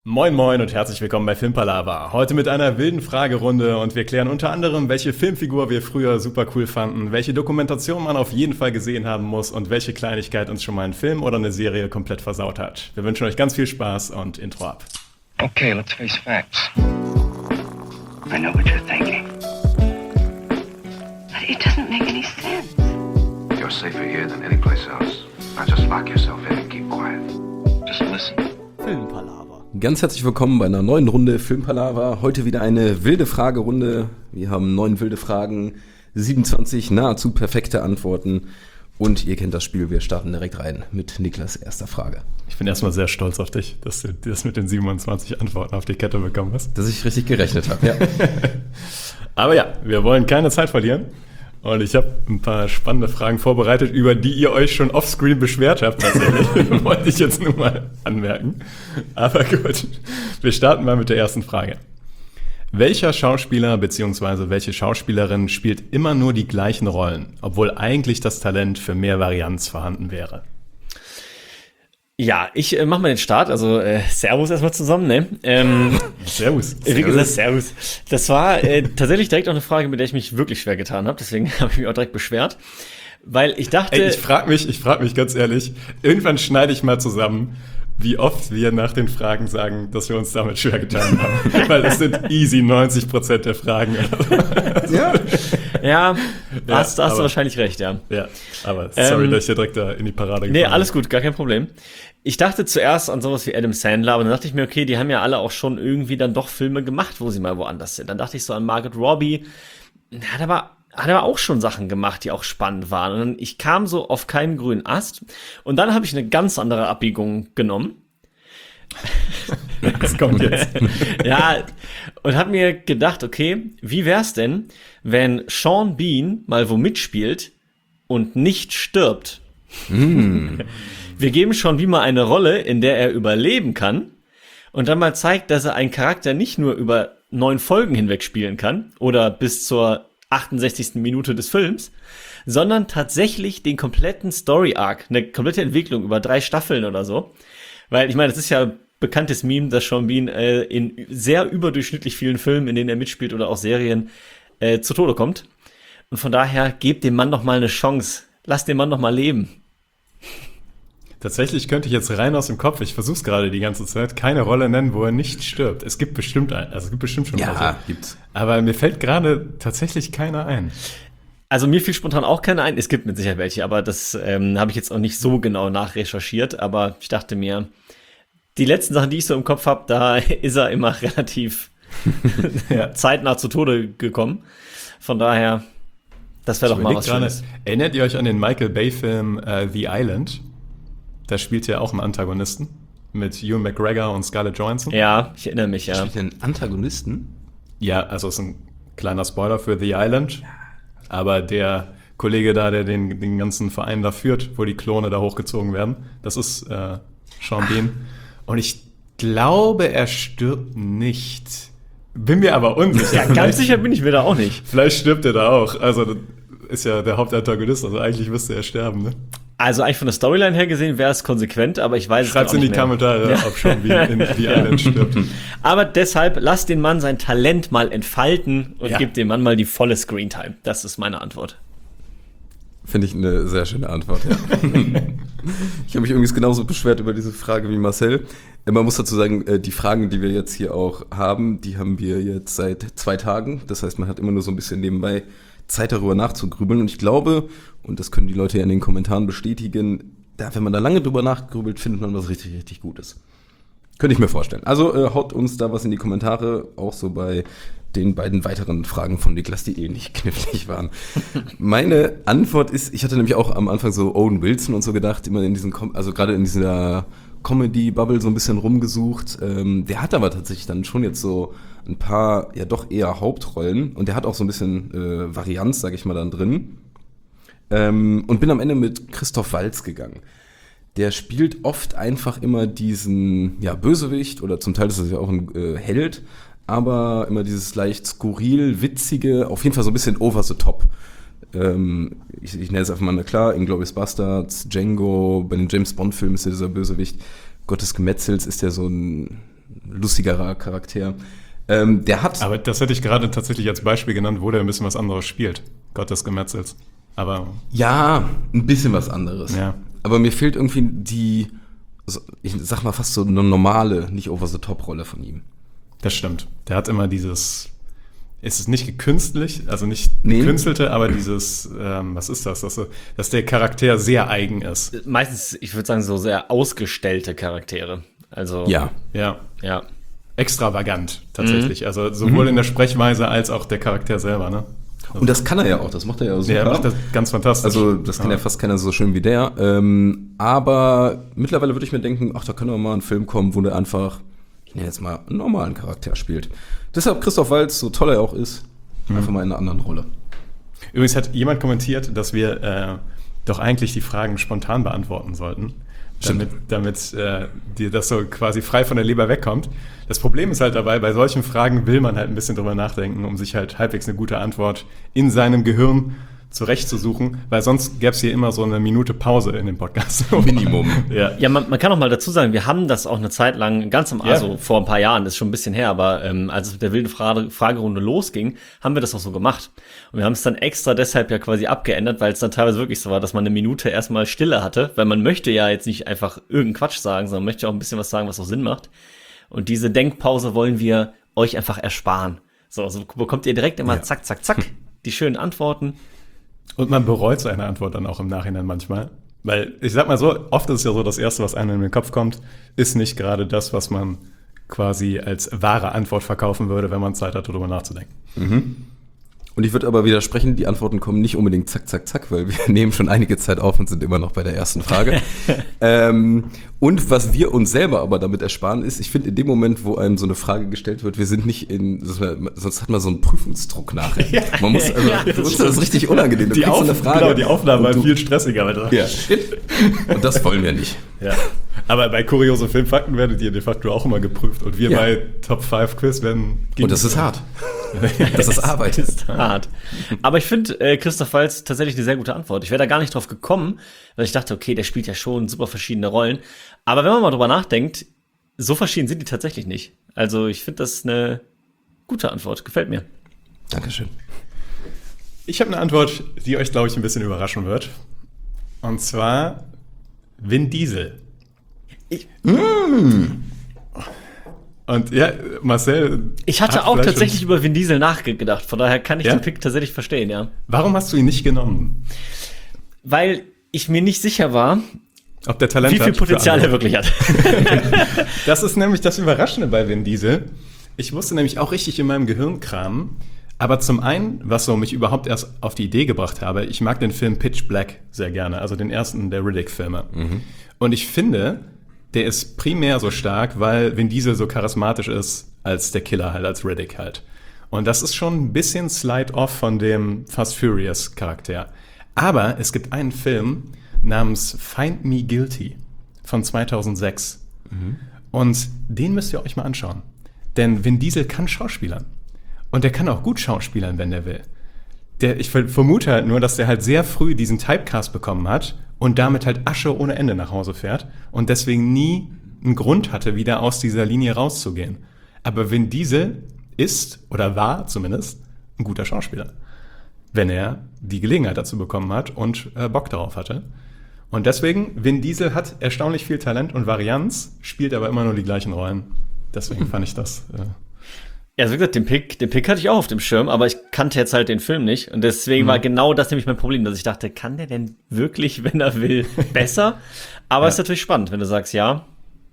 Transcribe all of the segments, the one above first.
Moin moin und herzlich willkommen bei Filmpalava. Heute mit einer wilden Fragerunde und wir klären unter anderem, welche Filmfigur wir früher super cool fanden, welche Dokumentation man auf jeden Fall gesehen haben muss und welche Kleinigkeit uns schon mal einen Film oder eine Serie komplett versaut hat. Wir wünschen euch ganz viel Spaß und Intro ab. Okay, let's face facts. I know what you're thinking. But it doesn't make any sense. You're safer here than any place else. Now just lock yourself in and keep quiet. Just listen. Filmpalava. Ganz herzlich willkommen bei einer neuen Runde Filmpalava. Heute wieder eine wilde Fragerunde. Wir haben 9 wilde Fragen, 27 nahezu perfekte Antworten. Und ihr kennt das Spiel, wir starten direkt rein mit Niklas' erster Frage. Ich bin erstmal sehr stolz auf dich, dass du das mit den 27 Antworten auf die Kette bekommen hast. Dass ich richtig gerechnet habe, ja. Aber ja, wir wollen keine Zeit verlieren. Und ich habe ein paar spannende Fragen vorbereitet, über die ihr euch schon offscreen beschwert habt, tatsächlich. Wollte ich jetzt nur mal anmerken. Aber gut, wir starten mal mit der ersten Frage. Welcher Schauspieler bzw. welche Schauspielerin spielt immer nur die gleichen Rollen, obwohl eigentlich das Talent für mehr Varianz vorhanden wäre? Ja, ich mach mal den Start, also Servus erstmal zusammen, ne? Servus. Wie gesagt, Servus. Das war tatsächlich direkt auch eine Frage, mit der ich mich wirklich schwer getan habe, deswegen habe ich mich auch direkt beschwert, weil ich dachte... Ey, ich frag mich ganz ehrlich, irgendwann schneide ich mal zusammen, wie oft wir nach den Fragen sagen, dass wir uns damit schwer getan haben. Weil es sind easy 90% der Fragen. Ja, Ja, hast du wahrscheinlich recht, ja. Ja, aber sorry, dass ich dir direkt da in die Parade Nee, gefahren alles gut, gar kein Problem. Ich dachte zuerst an sowas wie Adam Sandler, aber dann dachte ich mir, okay, die haben ja alle auch schon irgendwie dann doch Filme gemacht, wo sie mal woanders sind. Dann dachte ich so an Margot Robbie, hat aber auch schon Sachen gemacht, die auch spannend waren. Und ich kam so auf keinen grünen Ast. Und dann habe ich eine ganz andere Abbiegung genommen. Das kommt jetzt. Ja, und habe mir gedacht, okay, wie wär's denn, wenn Sean Bean mal wo mitspielt und nicht stirbt? Wir geben Sean Bean mal eine Rolle, in der er überleben kann und dann mal zeigt, dass er einen Charakter nicht nur über 9 Folgen hinweg spielen kann oder bis zur 68. Minute des Films, sondern tatsächlich den kompletten Story-Arc, eine komplette Entwicklung über 3 Staffeln oder so. Weil, ich meine, das ist ja bekanntes Meme, dass Sean Bean in sehr überdurchschnittlich vielen Filmen, in denen er mitspielt oder auch Serien, zu Tode kommt. Und von daher, gebt dem Mann noch mal eine Chance. Lasst den Mann noch mal leben. Tatsächlich könnte ich jetzt rein aus dem Kopf, ich versuche es gerade die ganze Zeit, keine Rolle nennen, wo er nicht stirbt. Es gibt bestimmt einen, also es gibt bestimmt schon ja, gibt's. Aber mir fällt gerade tatsächlich keiner ein. Also mir fiel spontan auch keiner ein. Es gibt mit Sicherheit welche, aber das habe ich jetzt auch nicht so genau nachrecherchiert. Aber ich dachte mir, die letzten Sachen, die ich so im Kopf habe, da ist er immer relativ zeitnah zu Tode gekommen. Von daher, das wäre doch mal was Schönes. Erinnert ihr euch an den Michael Bay-Film The Island? Da spielt ja auch einen Antagonisten mit Ewan McGregor und Scarlett Johansson. Ja, ich erinnere mich, ja. Spielt den Antagonisten? Ja, also ist ein kleiner Spoiler für The Island. Aber der Kollege da, der den ganzen Verein da führt, wo die Klone da hochgezogen werden, das ist Sean Bean. Und ich glaube, er stirbt nicht. Bin mir aber unsicher. Ja, ganz sicher bin ich mir da auch nicht. Vielleicht stirbt er da auch. Also das ist ja der Hauptantagonist, also eigentlich müsste er sterben, ne? Also eigentlich von der Storyline her gesehen wäre es konsequent, aber ich weiß es Schreibt's auch nicht in die mehr. Kommentare, ob Sean Bean in The Island stirbt. Aber deshalb, lasst den Mann sein Talent mal entfalten und Ja. gebt dem Mann mal die volle Screentime. Das ist meine Antwort. Finde ich eine sehr schöne Antwort, ja. Ich habe mich übrigens genauso beschwert über diese Frage wie Marcel. Man muss dazu sagen, die Fragen, die wir jetzt hier auch haben, die haben wir jetzt seit 2 Tagen. Das heißt, man hat immer nur so ein bisschen nebenbei Zeit darüber nachzugrübeln. Und ich glaube, und das können die Leute ja in den Kommentaren bestätigen, wenn man da lange drüber nachgrübelt, findet man was richtig, richtig Gutes. Könnte ich mir vorstellen. Also haut uns da was in die Kommentare, auch so bei den beiden weiteren Fragen von Niklas, die ähnlich knifflig waren. Meine Antwort ist, ich hatte nämlich auch am Anfang so Owen Wilson und so gedacht, immer in diesen, also gerade in dieser Comedy-Bubble so ein bisschen rumgesucht. Der hat aber tatsächlich dann schon jetzt so ein paar, ja doch eher Hauptrollen und der hat auch so ein bisschen Varianz, sag ich mal, dann drin. Und bin am Ende mit Christoph Waltz gegangen. Der spielt oft einfach immer diesen, ja, Bösewicht oder zum Teil ist es ja auch ein Held, aber immer dieses leicht skurril, witzige, auf jeden Fall so ein bisschen over the top. Ich nenne es einfach mal, klar, Inglourious Basterds, Django, bei den James-Bond-Filmen ist ja dieser Bösewicht, Gott des Gemetzels ist ja so ein lustigerer Charakter. Der hat... Aber das hätte ich gerade tatsächlich als Beispiel genannt, wo der ein bisschen was anderes spielt. Gott des Gemetzels. Aber Ja, ein bisschen was anderes. Ja. Aber mir fehlt irgendwie ich sag mal fast so eine normale, nicht over-the-top-Rolle von ihm. das stimmt. Der hat immer dieses, ist es nicht gekünstlich, also nicht Nee. gekünstelte, aber dieses, was ist das? Dass der Charakter sehr eigen ist. Meistens, ich würde sagen, so sehr ausgestellte Charaktere. Also, Ja. Ja. ja. Extravagant, tatsächlich. Also sowohl in der Sprechweise als auch der Charakter selber, ne? Und das kann er ja auch, das macht er ja super. Der macht das ganz fantastisch. Also das kann ja fast keiner so schön wie der. Aber mittlerweile würde ich mir denken, ach, da kann doch mal ein Film kommen, wo der einfach, ich nenne jetzt mal, einen normalen Charakter spielt. Deshalb Christoph Waltz, so toll er auch ist, einfach mal in einer anderen Rolle. Übrigens hat jemand kommentiert, dass wir doch eigentlich die Fragen spontan beantworten sollten, damit dir das so quasi frei von der Leber wegkommt. Das Problem ist halt dabei, bei solchen Fragen will man halt ein bisschen drüber nachdenken, um sich halt halbwegs eine gute Antwort in seinem Gehirn zurechtzusuchen, weil sonst gäbe es hier immer so eine Minute Pause in dem Podcast. Minimum. Ja. Ja, man kann auch mal dazu sagen, wir haben das auch eine Zeit lang, also vor ein paar Jahren, das ist schon ein bisschen her, aber als es mit der wilden Fragerunde losging, haben wir das auch so gemacht. Und wir haben es dann extra deshalb ja quasi abgeändert, weil es dann teilweise wirklich so war, dass man eine Minute erstmal Stille hatte, weil man möchte ja jetzt nicht einfach irgendeinen Quatsch sagen, sondern möchte auch ein bisschen was sagen, was auch Sinn macht. Und diese Denkpause wollen wir euch einfach ersparen. So bekommt ihr direkt immer zack, zack, zack, die schönen Antworten. Und man bereut seine Antwort dann auch im Nachhinein manchmal. Weil, ich sag mal so, oft ist es ja so, das Erste, was einem in den Kopf kommt, ist nicht gerade das, was man quasi als wahre Antwort verkaufen würde, wenn man Zeit hat, darüber nachzudenken. Und ich würde aber widersprechen, die Antworten kommen nicht unbedingt zack, zack, zack, weil wir nehmen schon einige Zeit auf und sind immer noch bei der ersten Frage. Und was wir uns selber aber damit ersparen ist, ich finde in dem Moment, wo einem so eine Frage gestellt wird, wir sind nicht sonst hat man so einen Prüfungsdruck nachher. Man muss, das ist richtig unangenehm. Du kriegst so eine Frage. Die Aufnahmen und waren du- viel stressiger. Alter. Ja, shit. Und das wollen wir nicht. Ja. Aber bei kuriose Filmfakten werdet ihr de facto auch immer geprüft. Und wir Ja. bei Top 5 Quiz werden... Und das ist hart. Das ist Arbeit. Hart. Aber ich finde Christoph Waltz tatsächlich eine sehr gute Antwort. Ich wäre da gar nicht drauf gekommen, weil ich dachte, okay, der spielt ja schon super verschiedene Rollen. Aber wenn man mal drüber nachdenkt, so verschieden sind die tatsächlich nicht. Also ich finde das eine gute Antwort. Gefällt mir. Dankeschön. Ich habe eine Antwort, die euch, glaube ich, ein bisschen überraschen wird. Und zwar Vin Diesel. Und ja, Marcel... Ich hatte hat auch vielleicht tatsächlich schon- über Vin Diesel nachgedacht. Von daher kann ich Ja? den Pick tatsächlich verstehen, ja. Warum hast du ihn nicht genommen? Weil ich mir nicht sicher war, Ob der Talent wie viel hat für Potenzial er andere. wirklich hat. Das ist nämlich das Überraschende bei Vin Diesel. Ich musste nämlich auch richtig in meinem Gehirn kramen. Aber zum einen, was so mich überhaupt erst auf die Idee gebracht habe, ich mag den Film Pitch Black sehr gerne, also den ersten der Riddick-Filme. Und ich finde, der ist primär so stark, weil Vin Diesel so charismatisch ist als der Killer halt, als Riddick halt. Und das ist schon ein bisschen Slide-Off von dem Fast Furious-Charakter. Aber es gibt einen Film namens Find Me Guilty von 2006. Und den müsst ihr euch mal anschauen. Denn Vin Diesel kann schauspielern. Und der kann auch gut schauspielern, wenn der will. Ich vermute halt nur, dass der halt sehr früh diesen Typecast bekommen hat und damit halt Asche ohne Ende nach Hause fährt und deswegen nie einen Grund hatte, wieder aus dieser Linie rauszugehen. Aber Vin Diesel ist, oder war zumindest, ein guter Schauspieler. Wenn er die Gelegenheit dazu bekommen hat und Bock darauf hatte. Und deswegen, Vin Diesel hat erstaunlich viel Talent und Varianz, spielt aber immer nur die gleichen Rollen. Deswegen fand ich das... Ja, also wie gesagt, den Pick hatte ich auch auf dem Schirm, aber ich kannte jetzt halt den Film nicht. Und deswegen war genau das nämlich mein Problem, dass ich dachte, kann der denn wirklich, wenn er will, besser? Aber ist natürlich spannend, wenn du sagst, ja.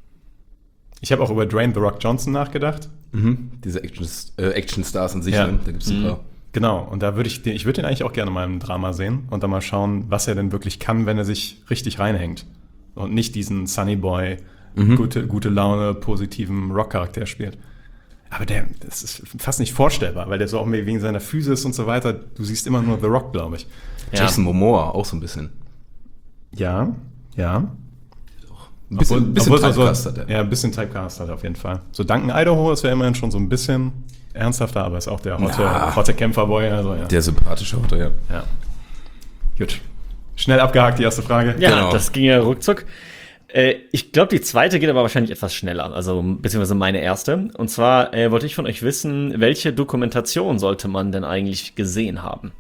Ich habe auch über Dwayne The Rock Johnson nachgedacht. Diese Action-Stars an sich, Ja. ne? Da gibt's ein paar. Genau, und da würde ich den eigentlich auch gerne mal im Drama sehen und dann mal schauen, was er denn wirklich kann, wenn er sich richtig reinhängt. Und nicht diesen Sunny Boy, gute Laune, positiven Rock-Charakter spielt. Aber das ist fast nicht vorstellbar, weil der so auch wegen seiner Physis und so weiter, du siehst immer nur The Rock, glaube ich. Ja. Jason Momoa auch so ein bisschen. Ja. Ein bisschen Typecast hat er. Ja, ein bisschen Typecast hat er auf jeden Fall. So Duncan Idaho ist ja immerhin schon so ein bisschen ernsthafter, aber ist auch der hotte Kämpferboy. Also, ja. Der sympathische Autor, ja. Ja. Gut. Schnell abgehakt, die erste Frage. Ja, Genau. das ging ja ruckzuck. Ich glaube, die zweite geht aber wahrscheinlich etwas schneller, also beziehungsweise meine erste. Und zwar wollte ich von euch wissen, welche Dokumentation sollte man denn eigentlich gesehen haben?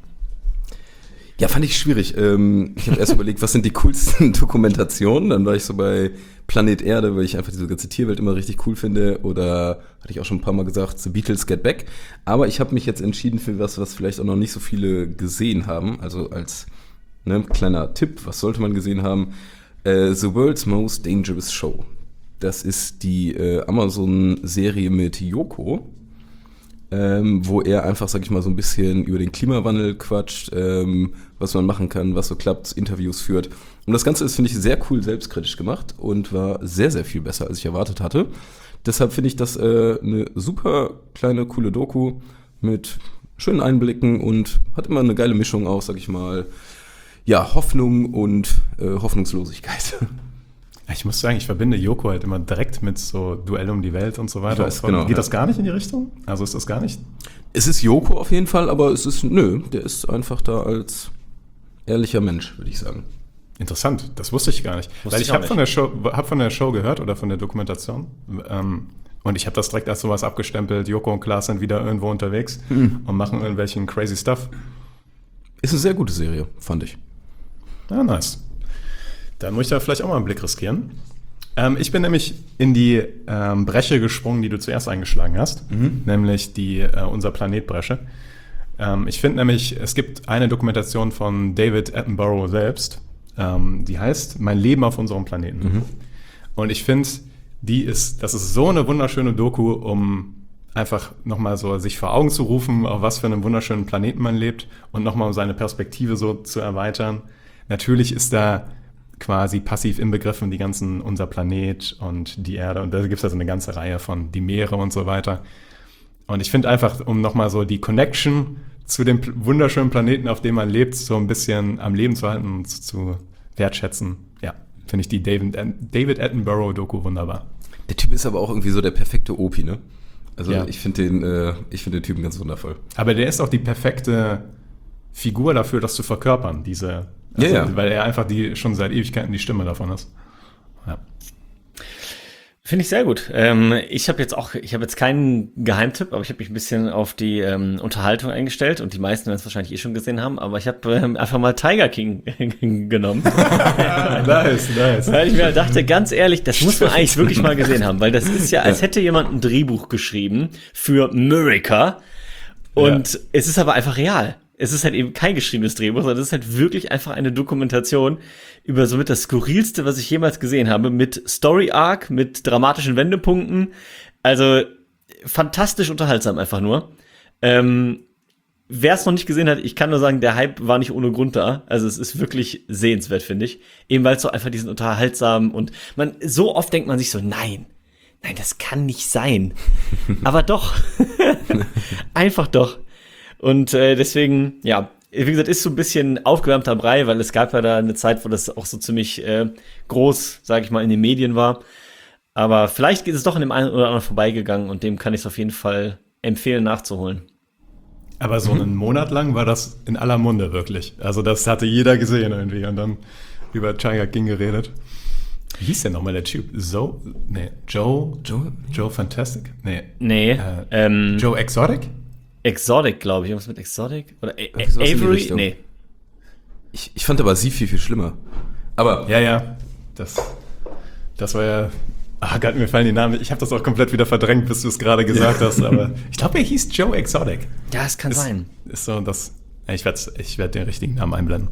Ja, fand ich schwierig. Ich habe erst überlegt, was sind die coolsten Dokumentationen? Dann war ich so bei Planet Erde, weil ich einfach diese ganze Tierwelt immer richtig cool finde. Oder hatte ich auch schon ein paar Mal gesagt, The Beatles Get Back. Aber ich habe mich jetzt entschieden für was vielleicht auch noch nicht so viele gesehen haben. Also als kleiner Tipp, was sollte man gesehen haben? The World's Most Dangerous Show. Das ist die Amazon-Serie mit Yoko, wo er einfach, sag ich mal, so ein bisschen über den Klimawandel quatscht, was man machen kann, was so klappt, Interviews führt. Und das Ganze ist, finde ich, sehr cool selbstkritisch gemacht und war sehr, sehr viel besser, als ich erwartet hatte. Deshalb finde ich das eine super kleine, coole Doku mit schönen Einblicken und hat immer eine geile Mischung aus, sag ich mal, ja, Hoffnung und Hoffnungslosigkeit. Ich muss sagen, ich verbinde Yoko halt immer direkt mit so Duell um die Welt und so weiter. Ich weiß, genau, Geht das gar nicht in die Richtung? Also ist das gar nicht? Es ist Yoko auf jeden Fall, aber der ist einfach da als ehrlicher Mensch, würde ich sagen. Interessant, das wusste ich gar nicht. Weil ich habe von der Show gehört oder von der Dokumentation und ich habe das direkt als sowas abgestempelt, Joko und Klaas sind wieder irgendwo unterwegs und machen irgendwelchen crazy Stuff. Ist eine sehr gute Serie, fand ich. Ja, nice. Dann muss ich da vielleicht auch mal einen Blick riskieren. Ich bin nämlich in die Bresche gesprungen, die du zuerst eingeschlagen hast, nämlich die Unser Planet-Bresche. Ich finde nämlich, es gibt eine Dokumentation von David Attenborough selbst, die heißt Mein Leben auf unserem Planeten. Und ich finde, das ist so eine wunderschöne Doku, um einfach nochmal so sich vor Augen zu rufen, auf was für einem wunderschönen Planeten man lebt und nochmal um seine Perspektive so zu erweitern. Natürlich ist da quasi passiv inbegriffen die ganzen Unser Planet und die Erde und da gibt es also eine ganze Reihe von die Meere und so weiter. Und ich finde einfach, um nochmal so die Connection zu dem wunderschönen Planeten, auf dem man lebt, so ein bisschen am Leben zu halten und zu wertschätzen, ja, finde ich die David Attenborough-Doku wunderbar. Der Typ ist aber auch irgendwie so der perfekte Opi, ne? Also ja. Ich finde den Typen ganz wundervoll. Aber der ist auch die perfekte Figur dafür, das zu verkörpern, weil er einfach schon seit Ewigkeiten die Stimme davon ist. Ja. Finde ich sehr gut. Ich habe jetzt keinen Geheimtipp, aber ich habe mich ein bisschen auf die Unterhaltung eingestellt und die meisten werden es wahrscheinlich schon gesehen haben, aber ich habe einfach mal Tiger King genommen. Nice. Weil ich mir halt dachte, ganz ehrlich, das muss man eigentlich wirklich mal gesehen haben, weil das ist ja, als hätte jemand ein Drehbuch geschrieben für America und es ist aber einfach real. Es ist halt eben kein geschriebenes Drehbuch, sondern es ist halt wirklich einfach eine Dokumentation über somit das Skurrilste, was ich jemals gesehen habe, mit Story Arc, mit dramatischen Wendepunkten. Also fantastisch unterhaltsam einfach nur. Wer es noch nicht gesehen hat, ich kann nur sagen, der Hype war nicht ohne Grund da. Also es ist wirklich sehenswert, finde ich. Eben weil es so einfach diesen unterhaltsamen und so oft denkt man sich so, nein, das kann nicht sein. Aber doch. Einfach doch. Und deswegen, ja, wie gesagt, ist so ein bisschen aufgewärmter Brei, weil es gab ja da eine Zeit, wo das auch so ziemlich groß, sage ich mal, in den Medien war. Aber vielleicht ist es doch an dem einen oder anderen vorbeigegangen und dem kann ich es auf jeden Fall empfehlen, nachzuholen. Aber so einen Monat lang war das in aller Munde wirklich. Also das hatte jeder gesehen irgendwie und dann über Tiger King geredet. Wie hieß denn nochmal der Typ? Joe Fantastic? Nee. Joe Exotic? Exotic, glaube ich. Irgendwas mit Exotic? Oder Avery? Nee. Ich fand aber sie viel, viel schlimmer. Aber Ja. Das war ja... Gott, mir fallen die Namen. Ich habe das auch komplett wieder verdrängt, bis du es gerade gesagt hast. Aber ich glaube, er hieß Joe Exotic. Ja, es kann sein. Ist so das... Ich werde den richtigen Namen einblenden.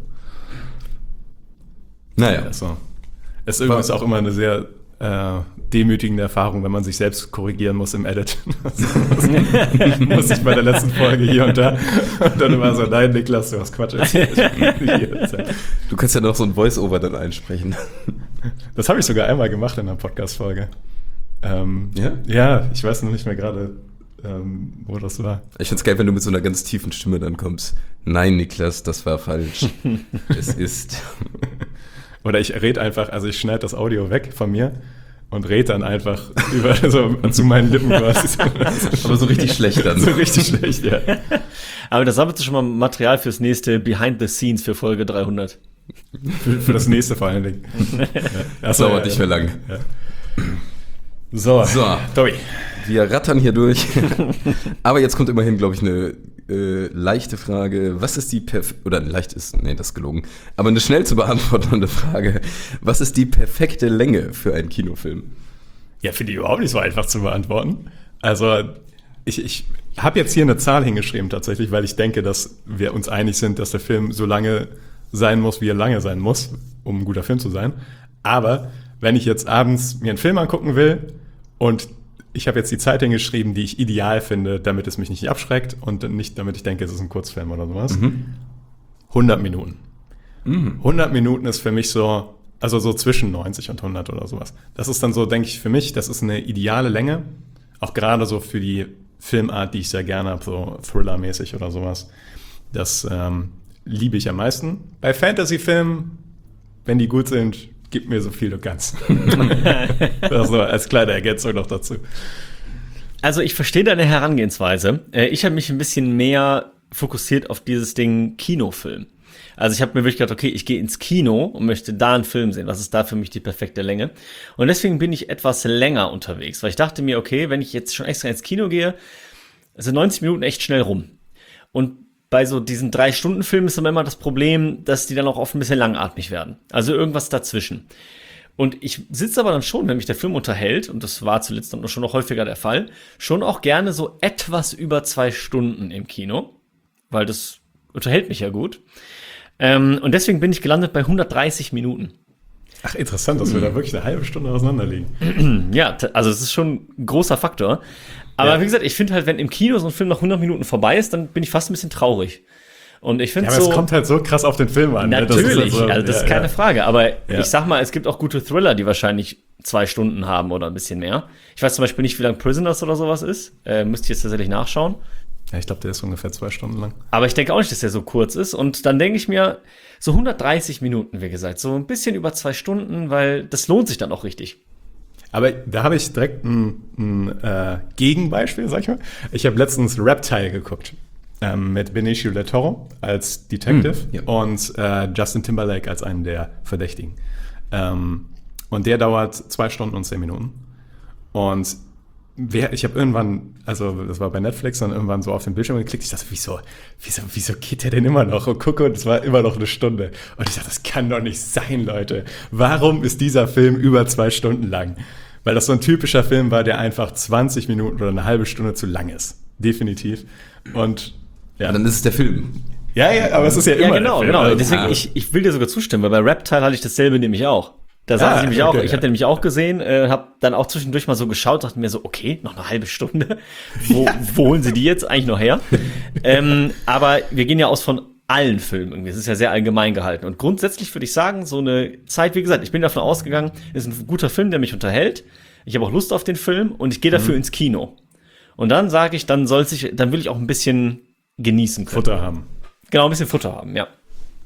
naja. So. Es ist übrigens auch immer eine sehr demütigende Erfahrung, wenn man sich selbst korrigieren muss im Edit. Muss ich bei der letzten Folge hier und da. Und dann immer so, nein, Niklas, du hast Quatsch erzählt. Du kannst ja noch so ein Voice-Over dann einsprechen. Das habe ich sogar einmal gemacht in einer Podcast-Folge. Ja? Ja, ich weiß noch nicht mehr gerade, wo das war. Ich find's geil, wenn du mit so einer ganz tiefen Stimme dann kommst. Nein, Niklas, das war falsch. Es ist... Oder ich rede einfach, also ich schneide das Audio weg von mir und rede dann einfach über so zu meinen Lippen quasi. Aber so richtig schlecht dann. So richtig schlecht, ja. Aber das sammelt schon mal Material fürs nächste Behind the Scenes für Folge 300. Für das nächste vor allen Dingen. Das dauert nicht mehr lang. Ja. So, Tobi. Wir rattern hier durch. Aber jetzt kommt immerhin, glaube ich, eine leichte Frage. Was ist die oder leicht ist, nee, das ist gelogen. Aber eine schnell zu beantwortende Frage. Was ist die perfekte Länge für einen Kinofilm? Ja, finde ich überhaupt nicht so einfach zu beantworten. Also, ich habe jetzt hier eine Zahl hingeschrieben tatsächlich, weil ich denke, dass wir uns einig sind, dass der Film so lange sein muss, wie er lange sein muss, um ein guter Film zu sein. Aber wenn ich jetzt abends mir einen Film angucken will und ich habe jetzt die Zeit hingeschrieben, die ich ideal finde, damit es mich nicht abschreckt und nicht, damit ich denke, es ist ein Kurzfilm oder sowas. 100 Minuten. 100 Minuten ist für mich so, also so zwischen 90 und 100 oder sowas. Das ist dann so, denke ich, für mich, das ist eine ideale Länge. Auch gerade so für die Filmart, die ich sehr gerne habe, so Thriller-mäßig oder sowas. Das liebe ich am meisten. Bei Fantasy-Filmen, wenn die gut sind, gib mir so viel du kannst. Das so als kleine Ergänzung noch dazu. Also ich verstehe deine Herangehensweise. Ich habe mich ein bisschen mehr fokussiert auf dieses Ding Kinofilm. Also ich habe mir wirklich gedacht, okay, ich gehe ins Kino und möchte da einen Film sehen. Was ist da für mich die perfekte Länge? Und deswegen bin ich etwas länger unterwegs, weil ich dachte mir, okay, wenn ich jetzt schon extra ins Kino gehe, sind 90 Minuten echt schnell rum. Und bei so diesen 3-Stunden-Filmen ist immer das Problem, dass die dann auch oft ein bisschen langatmig werden. Also irgendwas dazwischen. Und ich sitze aber dann schon, wenn mich der Film unterhält, und das war zuletzt dann schon noch häufiger der Fall, schon auch gerne so etwas über 2 Stunden im Kino, weil das unterhält mich ja gut. Und deswegen bin ich gelandet bei 130 Minuten. Ach, interessant, dass wir da wirklich eine halbe Stunde auseinander liegen. Ja, also es ist schon ein großer Faktor. Aber wie gesagt, ich finde halt, wenn im Kino so ein Film nach 100 Minuten vorbei ist, dann bin ich fast ein bisschen traurig. Und ich finde aber es kommt halt so krass auf den Film an. Natürlich, das ist keine Frage. Aber ich sag mal, es gibt auch gute Thriller, die wahrscheinlich 2 Stunden haben oder ein bisschen mehr. Ich weiß zum Beispiel nicht, wie lang Prisoners oder sowas ist. Müsste ich jetzt tatsächlich nachschauen. Ja, ich glaube, der ist ungefähr 2 Stunden lang. Aber ich denke auch nicht, dass der so kurz ist. Und dann denke ich mir, so 130 Minuten, wie gesagt, so ein bisschen über 2 Stunden, weil das lohnt sich dann auch richtig. Aber da habe ich direkt ein Gegenbeispiel, sag ich mal. Ich habe letztens Reptile geguckt mit Benicio del Toro als Detective und Justin Timberlake als einen der Verdächtigen. Und der dauert 2 Stunden und 10 Minuten. Und ich habe irgendwann, also das war bei Netflix, dann irgendwann so auf den Bildschirm geklickt. Ich dachte, wieso geht der denn immer noch? Und gucke, und es war immer noch eine Stunde. Und ich dachte, das kann doch nicht sein, Leute. Warum ist dieser Film über 2 Stunden lang? Weil das so ein typischer Film war, der einfach 20 Minuten oder eine halbe Stunde zu lang ist. Definitiv. Und ja. Dann ist es der Film. Ja, aber es ist ja immer genau, der Film. genau. Also, deswegen, ich will dir sogar zustimmen, weil bei Reptile hatte ich dasselbe nämlich auch. Da saß ich nämlich auch, ich habe den nämlich auch gesehen, habe dann auch zwischendurch mal so geschaut, dachte mir so, okay, noch eine halbe Stunde. Wo holen sie die jetzt eigentlich noch her? Aber wir gehen ja aus von allen Filmen irgendwie. Es ist ja sehr allgemein gehalten. Und grundsätzlich würde ich sagen, so eine Zeit, wie gesagt, ich bin davon ausgegangen, ist ein guter Film, der mich unterhält. Ich habe auch Lust auf den Film und ich gehe dafür ins Kino. Und dann sage ich, dann will ich auch ein bisschen genießen können. Futter haben. Genau, ein bisschen Futter haben, ja.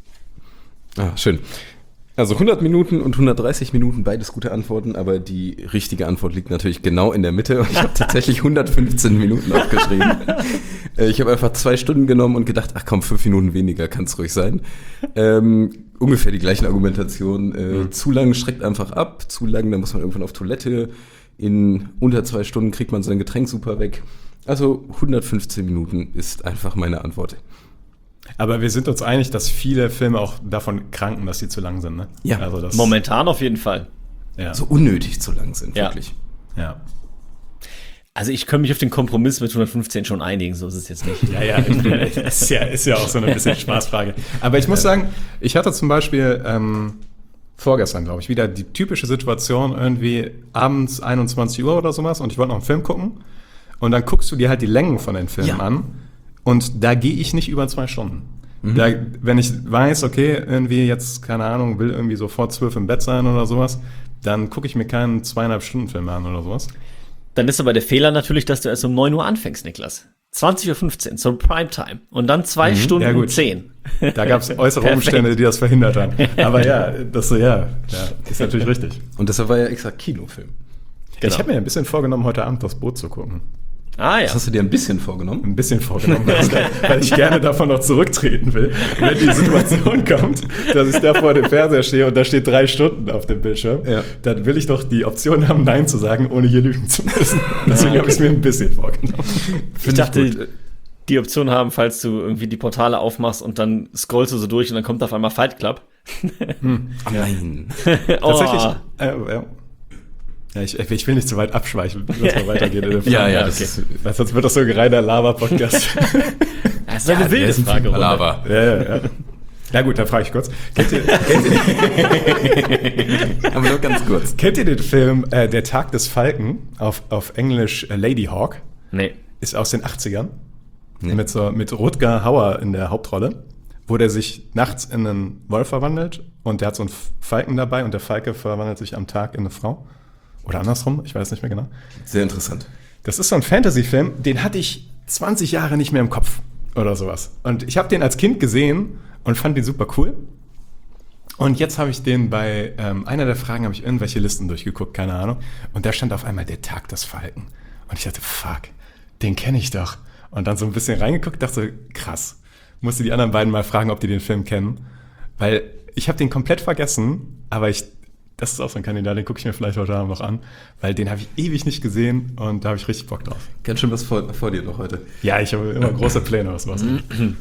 Ah, schön. Also 100 Minuten und 130 Minuten, beides gute Antworten, aber die richtige Antwort liegt natürlich genau in der Mitte. Und ich habe tatsächlich 115 Minuten aufgeschrieben. Ich habe einfach 2 Stunden genommen und gedacht, ach komm, 5 Minuten weniger kann es ruhig sein. Ungefähr die gleichen Argumentationen. Zu lang schreckt einfach ab, zu lang, dann muss man irgendwann auf Toilette. In unter 2 Stunden kriegt man sein Getränk super weg. Also 115 Minuten ist einfach meine Antwort. Aber wir sind uns einig, dass viele Filme auch davon kranken, dass sie zu lang sind, ne? Ja, also das, momentan auf jeden Fall. Ja. So unnötig zu lang sind, Ja. wirklich. Ja. Also ich kann mich auf den Kompromiss mit 115 schon einigen, so ist es jetzt nicht. Ja, ist ja auch so eine bisschen Spaßfrage. Aber ich muss sagen, ich hatte zum Beispiel vorgestern, glaube ich, wieder die typische Situation, irgendwie abends 21 Uhr oder sowas und ich wollte noch einen Film gucken und dann guckst du dir halt die Längen von den Filmen an und da gehe ich nicht über 2 Stunden. Da, wenn ich weiß, okay, irgendwie jetzt, keine Ahnung, will irgendwie so vor 12 im Bett sein oder sowas, dann gucke ich mir keinen 2,5 Stunden Film an oder sowas. Dann ist aber der Fehler natürlich, dass du erst um 9 Uhr anfängst, Niklas. 20:15 Uhr, so Primetime. Und dann 2 Stunden Ja, gut. und 10. Da gab es äußere Umstände, die das verhindert haben. Aber ja, das ist natürlich richtig. Und deshalb war ja extra Kinofilm. Genau. Ich habe mir ein bisschen vorgenommen, heute Abend das Boot zu gucken. Ah ja. Das hast du dir ein bisschen vorgenommen? Ein bisschen vorgenommen, weil ich gerne davon noch zurücktreten will. Wenn die Situation kommt, dass ich da vor dem Fernseher stehe und da steht 3 Stunden auf dem Bildschirm, dann will ich doch die Option haben, Nein zu sagen, ohne hier lügen zu müssen. Deswegen habe ich es mir ein bisschen vorgenommen. Ich dachte, die Option haben, falls du irgendwie die Portale aufmachst und dann scrollst du so durch und dann kommt auf einmal Fight Club. Nein. Tatsächlich, ja, ich will nicht zu weit abschweichen, lass mal weitergehen in der Frage. Ja, okay. Weil sonst wird das so ein reiner Lava-Podcast. Das ist eine wilde Frage. Lava. Ja. Ja gut, dann frage ich kurz. Aber nur ganz kurz. Kennt ihr den Film Der Tag des Falken, auf Englisch Lady Hawk? Nee. Ist aus den 80ern. Nee. Mit Rutger Hauer in der Hauptrolle, wo der sich nachts in einen Wolf verwandelt und der hat so einen Falken dabei und der Falke verwandelt sich am Tag in eine Frau. Oder andersrum, ich weiß nicht mehr genau. Sehr interessant. Das ist so ein Fantasy-Film, den hatte ich 20 Jahre nicht mehr im Kopf oder sowas. Und ich habe den als Kind gesehen und fand den super cool. Und jetzt habe ich den bei einer der Fragen, habe ich irgendwelche Listen durchgeguckt, keine Ahnung. Und da stand auf einmal der Tag des Falken. Und ich dachte, fuck, den kenne ich doch. Und dann so ein bisschen reingeguckt, dachte so, krass. Musste die anderen beiden mal fragen, ob die den Film kennen. Weil ich habe den komplett vergessen, aber das ist auch so ein Kandidat, den gucke ich mir vielleicht heute Abend noch an, weil den habe ich ewig nicht gesehen und da habe ich richtig Bock drauf. Ganz schön was vor dir noch heute. Ja, ich habe immer große Pläne, was was.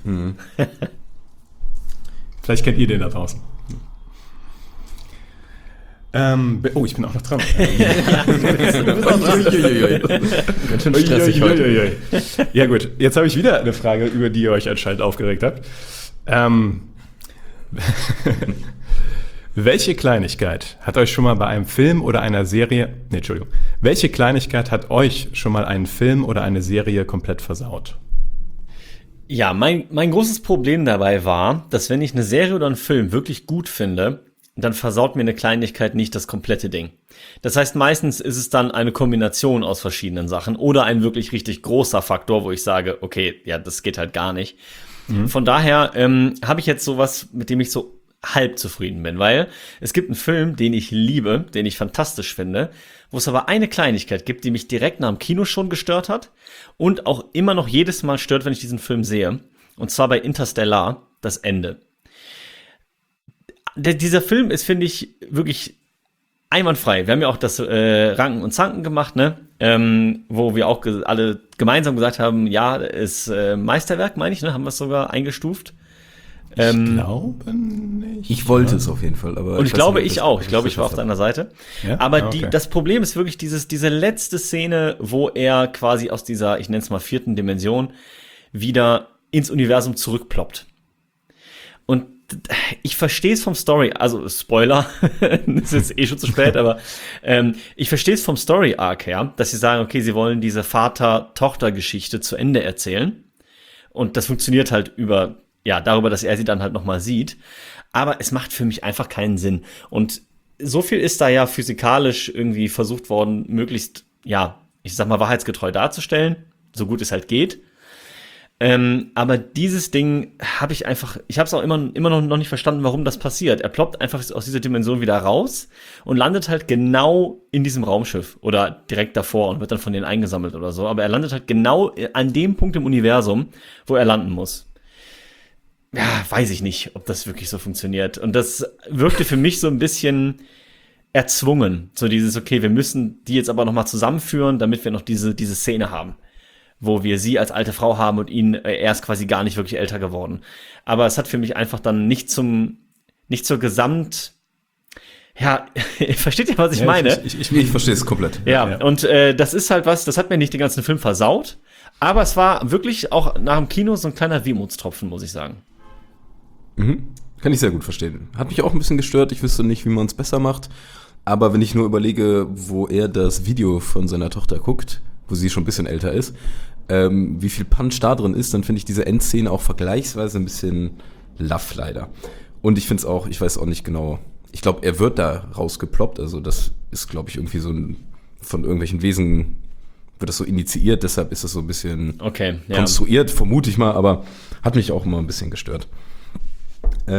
Vielleicht kennt ihr den da draußen. Ich bin auch noch dran. Ganz schön stressig heute. Ja gut, jetzt habe ich wieder eine Frage, über die ihr euch anscheinend aufgeregt habt. Welche Kleinigkeit hat euch schon mal bei einem Film oder einer Serie, welche Kleinigkeit hat euch schon mal einen Film oder eine Serie komplett versaut? Ja, mein großes Problem dabei war, dass wenn ich eine Serie oder einen Film wirklich gut finde, dann versaut mir eine Kleinigkeit nicht das komplette Ding. Das heißt, meistens ist es dann eine Kombination aus verschiedenen Sachen oder ein wirklich richtig großer Faktor, wo ich sage, okay, ja, das geht halt gar nicht. Von daher habe ich jetzt sowas, mit dem ich so halb zufrieden bin, weil es gibt einen Film, den ich liebe, den ich fantastisch finde, wo es aber eine Kleinigkeit gibt, die mich direkt nach dem Kino schon gestört hat und auch immer noch jedes Mal stört, wenn ich diesen Film sehe. Und zwar bei Interstellar, das Ende. Dieser Film ist, finde ich, wirklich einwandfrei. Wir haben ja auch das Ranken und Zanken gemacht, ne? Wo wir auch alle gemeinsam gesagt haben, ja, ist Meisterwerk, meine ich, ne? Haben wir es sogar eingestuft. Ich glaube nicht. Ich wollte es auf jeden Fall, aber. Und ich glaube, ich auch. Ich glaube, ich war auf deiner Seite. Ja? Aber Okay. das Problem ist wirklich diese letzte Szene, wo er quasi aus dieser, ich nenne es mal 4. Dimension, wieder ins Universum zurückploppt. Und ich verstehe es vom Story, also Spoiler, ist jetzt schon zu spät, aber ich verstehe es vom Story-Arc her, dass sie sagen, okay, sie wollen diese Vater-Tochter-Geschichte zu Ende erzählen. Und das funktioniert halt darüber, dass er sie dann halt nochmal sieht. Aber es macht für mich einfach keinen Sinn. Und so viel ist da ja physikalisch irgendwie versucht worden, möglichst, ich sag mal, wahrheitsgetreu darzustellen, so gut es halt geht. Aber dieses Ding habe ich habe es auch immer noch nicht verstanden, warum das passiert. Er ploppt einfach aus dieser Dimension wieder raus und landet halt genau in diesem Raumschiff oder direkt davor und wird dann von denen eingesammelt oder so. Aber er landet halt genau an dem Punkt im Universum, wo er landen muss. Ja, weiß ich nicht, ob das wirklich so funktioniert. Und das wirkte für mich so ein bisschen erzwungen. So dieses, okay, wir müssen die jetzt aber noch mal zusammenführen, damit wir noch diese Szene haben, wo wir sie als alte Frau haben und er ist quasi gar nicht wirklich älter geworden. Aber es hat für mich einfach dann nicht zur Gesamt... Ja, versteht ihr, was ich meine? Ich verstehe es komplett. Ja, und das ist halt das hat mir nicht den ganzen Film versaut, aber es war wirklich auch nach dem Kino so ein kleiner Wehmutstropfen, muss ich sagen. Kann ich sehr gut verstehen. Hat mich auch ein bisschen gestört, ich wüsste nicht, wie man es besser macht, aber wenn ich nur überlege, wo er das Video von seiner Tochter guckt, wo sie schon ein bisschen älter ist, wie viel Punch da drin ist, dann finde ich diese Endszene auch vergleichsweise ein bisschen laff leider. Und ich finde es auch, ich weiß auch nicht genau, ich glaube, er wird da rausgeploppt, also das ist, glaube ich, irgendwie so von irgendwelchen Wesen wird das so initiiert, deshalb ist das so ein bisschen konstruiert, vermute ich mal, aber hat mich auch immer ein bisschen gestört.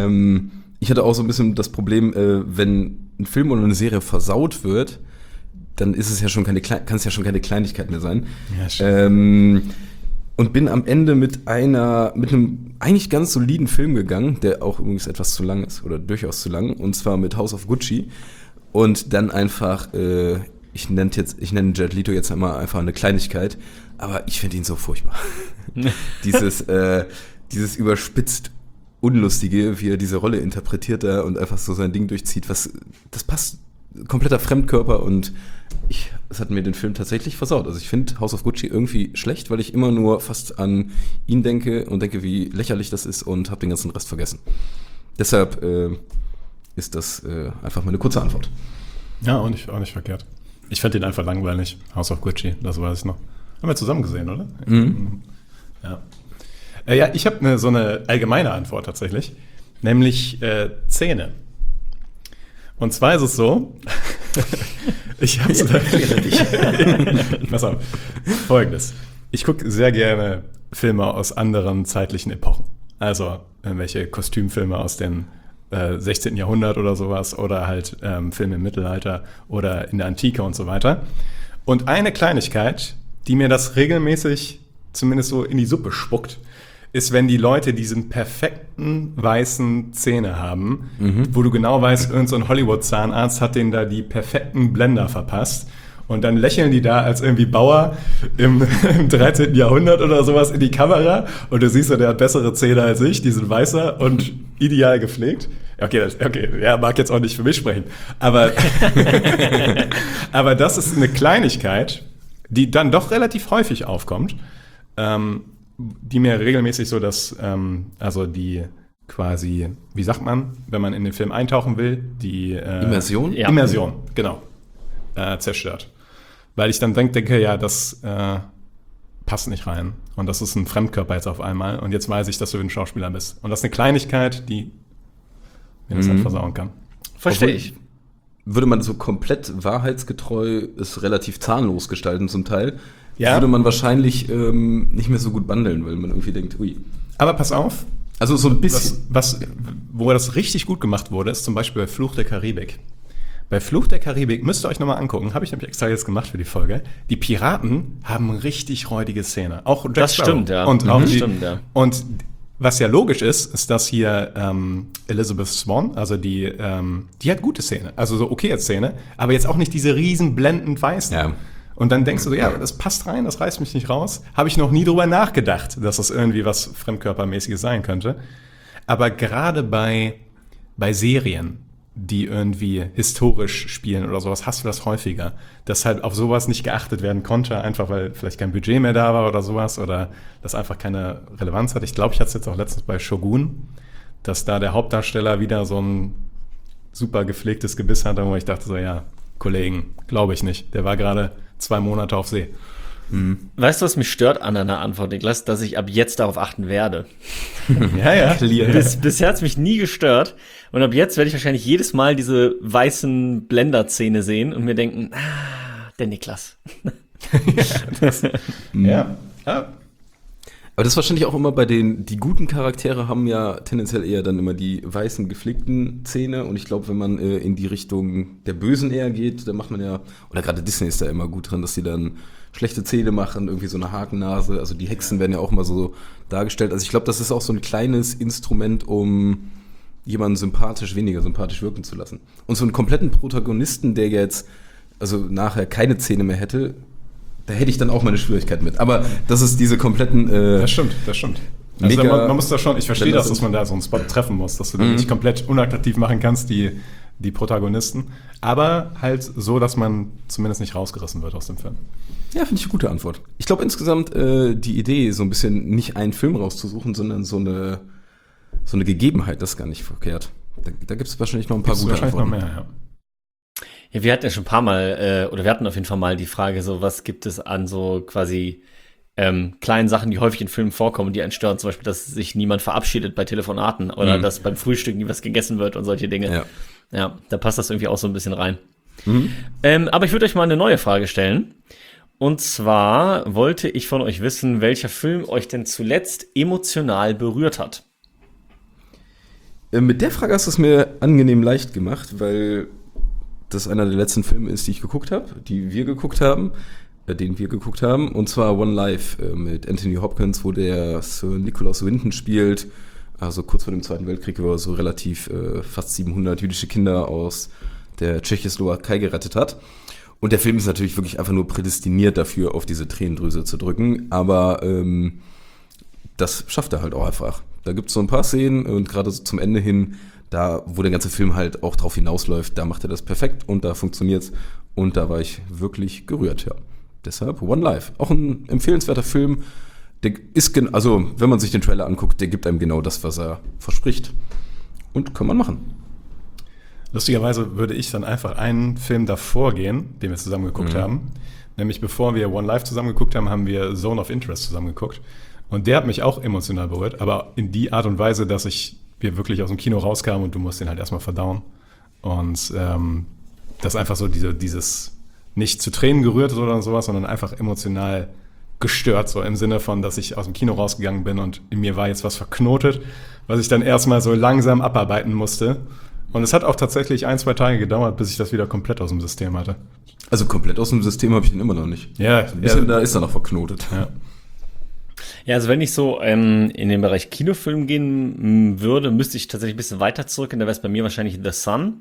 Ich hatte auch so ein bisschen das Problem, wenn ein Film oder eine Serie versaut wird, dann ist es ja schon kann es ja schon keine Kleinigkeit mehr sein. Ja, stimmt. Und bin am Ende mit einem eigentlich ganz soliden Film gegangen, der auch übrigens etwas zu lang ist oder durchaus zu lang, und zwar mit House of Gucci. Und dann einfach, ich nenne Jared Leto jetzt einmal einfach eine Kleinigkeit, aber ich finde ihn so furchtbar. Dieses überspitzt Unlustige, wie er diese Rolle interpretiert da und einfach so sein Ding durchzieht, das passt, kompletter Fremdkörper, und es hat mir den Film tatsächlich versaut. Also ich finde House of Gucci irgendwie schlecht, weil ich immer nur fast an ihn denke und denke, wie lächerlich das ist, und habe den ganzen Rest vergessen. Deshalb ist das einfach meine kurze Antwort. Ja, auch nicht verkehrt. Ich fand den einfach langweilig. House of Gucci, das weiß ich noch. Haben wir zusammen gesehen, oder? Mhm. Ja. Ja, ich habe so eine allgemeine Antwort tatsächlich, nämlich Zähne. Und zwar ist es so, ich habe Pass auf, Folgendes. Ich gucke sehr gerne Filme aus anderen zeitlichen Epochen. Also irgendwelche Kostümfilme aus dem 16. Jahrhundert oder sowas, oder halt Filme im Mittelalter oder in der Antike und so weiter. Und eine Kleinigkeit, die mir das regelmäßig zumindest so in die Suppe spuckt, ist, wenn die Leute diesen perfekten weißen Zähne haben, wo du genau weißt, irgend so ein Hollywood-Zahnarzt hat denen da die perfekten Blender verpasst. Und dann lächeln die da als irgendwie Bauer im 13. Jahrhundert oder sowas in die Kamera. Und du siehst, der hat bessere Zähne als ich, die sind weißer und ideal gepflegt. Okay, ja, mag jetzt auch nicht für mich sprechen. Aber, aber das ist eine Kleinigkeit, die dann doch relativ häufig aufkommt, die mir regelmäßig so also die quasi, wie sagt man, wenn man in den Film eintauchen will, die Immersion? Ja. Immersion, genau, zerstört. Weil ich dann denke, ja, das passt nicht rein. Und das ist ein Fremdkörper jetzt auf einmal. Und jetzt weiß ich, dass du ein Schauspieler bist. Und das ist eine Kleinigkeit, die mir das halt versauen kann. Verstehe ich. Würde man so komplett wahrheitsgetreu es relativ zahnlos gestalten zum Teil, Ja. würde man wahrscheinlich nicht mehr so gut bandeln, weil man irgendwie denkt, ui. Aber pass auf, Also so ein bisschen. wo das richtig gut gemacht wurde, ist zum Beispiel bei Fluch der Karibik. Bei Fluch der Karibik, müsst ihr euch nochmal angucken, habe ich nämlich extra jetzt gemacht für die Folge, die Piraten haben richtig räudige Szene. Auch Jack Das Sparrow. stimmt, ja. Und Mhm. auch Das stimmt, ja. Und was ja logisch ist, dass hier Elizabeth Swann, also die hat gute Szene, also so okay Szene, aber jetzt auch nicht diese riesen blendend weißen. Ja. Und dann denkst du so, ja, das passt rein, das reißt mich nicht raus. Habe ich noch nie drüber nachgedacht, dass das irgendwie was Fremdkörpermäßiges sein könnte. Aber gerade bei Serien, die irgendwie historisch spielen oder sowas, hast du das häufiger. Dass halt auf sowas nicht geachtet werden konnte, einfach weil vielleicht kein Budget mehr da war oder sowas, oder das einfach keine Relevanz hat. Ich glaube, ich hatte es jetzt auch letztens bei Shogun, dass da der Hauptdarsteller wieder so ein super gepflegtes Gebiss hatte, wo ich dachte so, ja, Kollegen, glaube ich nicht. Der war gerade 2 Monate auf See. Weißt du, was mich stört an deiner Antwort, Niklas? Dass ich ab jetzt darauf achten werde. Ja. Bisher hat es mich nie gestört. Und ab jetzt werde ich wahrscheinlich jedes Mal diese weißen Blender-Szene sehen und mir denken, der Niklas. Ja. Aber das ist wahrscheinlich auch immer die guten Charaktere haben ja tendenziell eher dann immer die weißen, gepflegten Zähne. Und ich glaube, wenn man in die Richtung der Bösen eher geht, dann macht man ja, oder gerade Disney ist da immer gut dran, dass die dann schlechte Zähne machen, irgendwie so eine Hakennase. Also die Hexen werden ja auch immer so dargestellt. Also ich glaube, das ist auch so ein kleines Instrument, um jemanden weniger sympathisch wirken zu lassen. Und so einen kompletten Protagonisten, der jetzt also nachher keine Zähne mehr hätte, da hätte ich dann auch meine Schwierigkeiten mit. Aber das ist diese kompletten Das stimmt. Also man muss da schon, ich verstehe Blender das, dass man da so einen Spot treffen muss, dass du den nicht komplett unattraktiv machen kannst, die Protagonisten. Aber halt so, dass man zumindest nicht rausgerissen wird aus dem Film. Ja, finde ich eine gute Antwort. Ich glaube insgesamt die Idee, so ein bisschen nicht einen Film rauszusuchen, sondern so eine Gegebenheit, das ist gar nicht verkehrt. Da gibt es wahrscheinlich noch ein paar Gibt's gute wahrscheinlich Antworten. noch mehr, ja. Ja, wir hatten ja schon ein paar Mal, oder wir hatten auf jeden Fall mal die Frage, so was gibt es an so quasi kleinen Sachen, die häufig in Filmen vorkommen, die einen stören, zum Beispiel, dass sich niemand verabschiedet bei Telefonaten oder dass beim Frühstück nie was gegessen wird und solche Dinge. Ja, da passt das irgendwie auch so ein bisschen rein. Aber ich würde euch mal eine neue Frage stellen. Und zwar wollte ich von euch wissen, welcher Film euch denn zuletzt emotional berührt hat. Mit der Frage hast du es mir angenehm leicht gemacht, weil das einer der letzten Filme ist, die ich geguckt habe, den wir geguckt haben. Und zwar One Life mit Anthony Hopkins, wo der Sir Nicholas Winton spielt. Also kurz vor dem Zweiten Weltkrieg, wo er so relativ fast 700 jüdische Kinder aus der Tschechoslowakei gerettet hat. Und der Film ist natürlich wirklich einfach nur prädestiniert dafür, auf diese Tränendrüse zu drücken. Aber das schafft er halt auch einfach. Da gibt es so ein paar Szenen und gerade so zum Ende hin, da wo der ganze Film halt auch drauf hinausläuft, da macht er das perfekt und da funktioniert's. Und da war ich wirklich gerührt, ja. Deshalb One Life. Auch ein empfehlenswerter Film. Der ist, also wenn man sich den Trailer anguckt, der gibt einem genau das, was er verspricht. Und kann man machen. Lustigerweise würde ich dann einfach einen Film davor gehen, den wir zusammen geguckt haben. Nämlich bevor wir One Life zusammen geguckt haben, haben wir Zone of Interest zusammen geguckt. Und der hat mich auch emotional berührt, aber in die Art und Weise, dass wir wirklich aus dem Kino rauskamen und du musst den halt erstmal verdauen. Und das einfach so dieses nicht zu Tränen gerührt oder sowas, sondern einfach emotional gestört, so im Sinne von, dass ich aus dem Kino rausgegangen bin und in mir war jetzt was verknotet, was ich dann erstmal so langsam abarbeiten musste. Und es hat auch tatsächlich 1-2 Tage gedauert, bis ich das wieder komplett aus dem System hatte. Also komplett aus dem System habe ich den immer noch nicht. Ja, ein bisschen da ist er noch verknotet. Ja. Ja, also wenn ich so in den Bereich Kinofilm gehen würde, müsste ich tatsächlich ein bisschen weiter zurück. Und da wäre es bei mir wahrscheinlich The Son.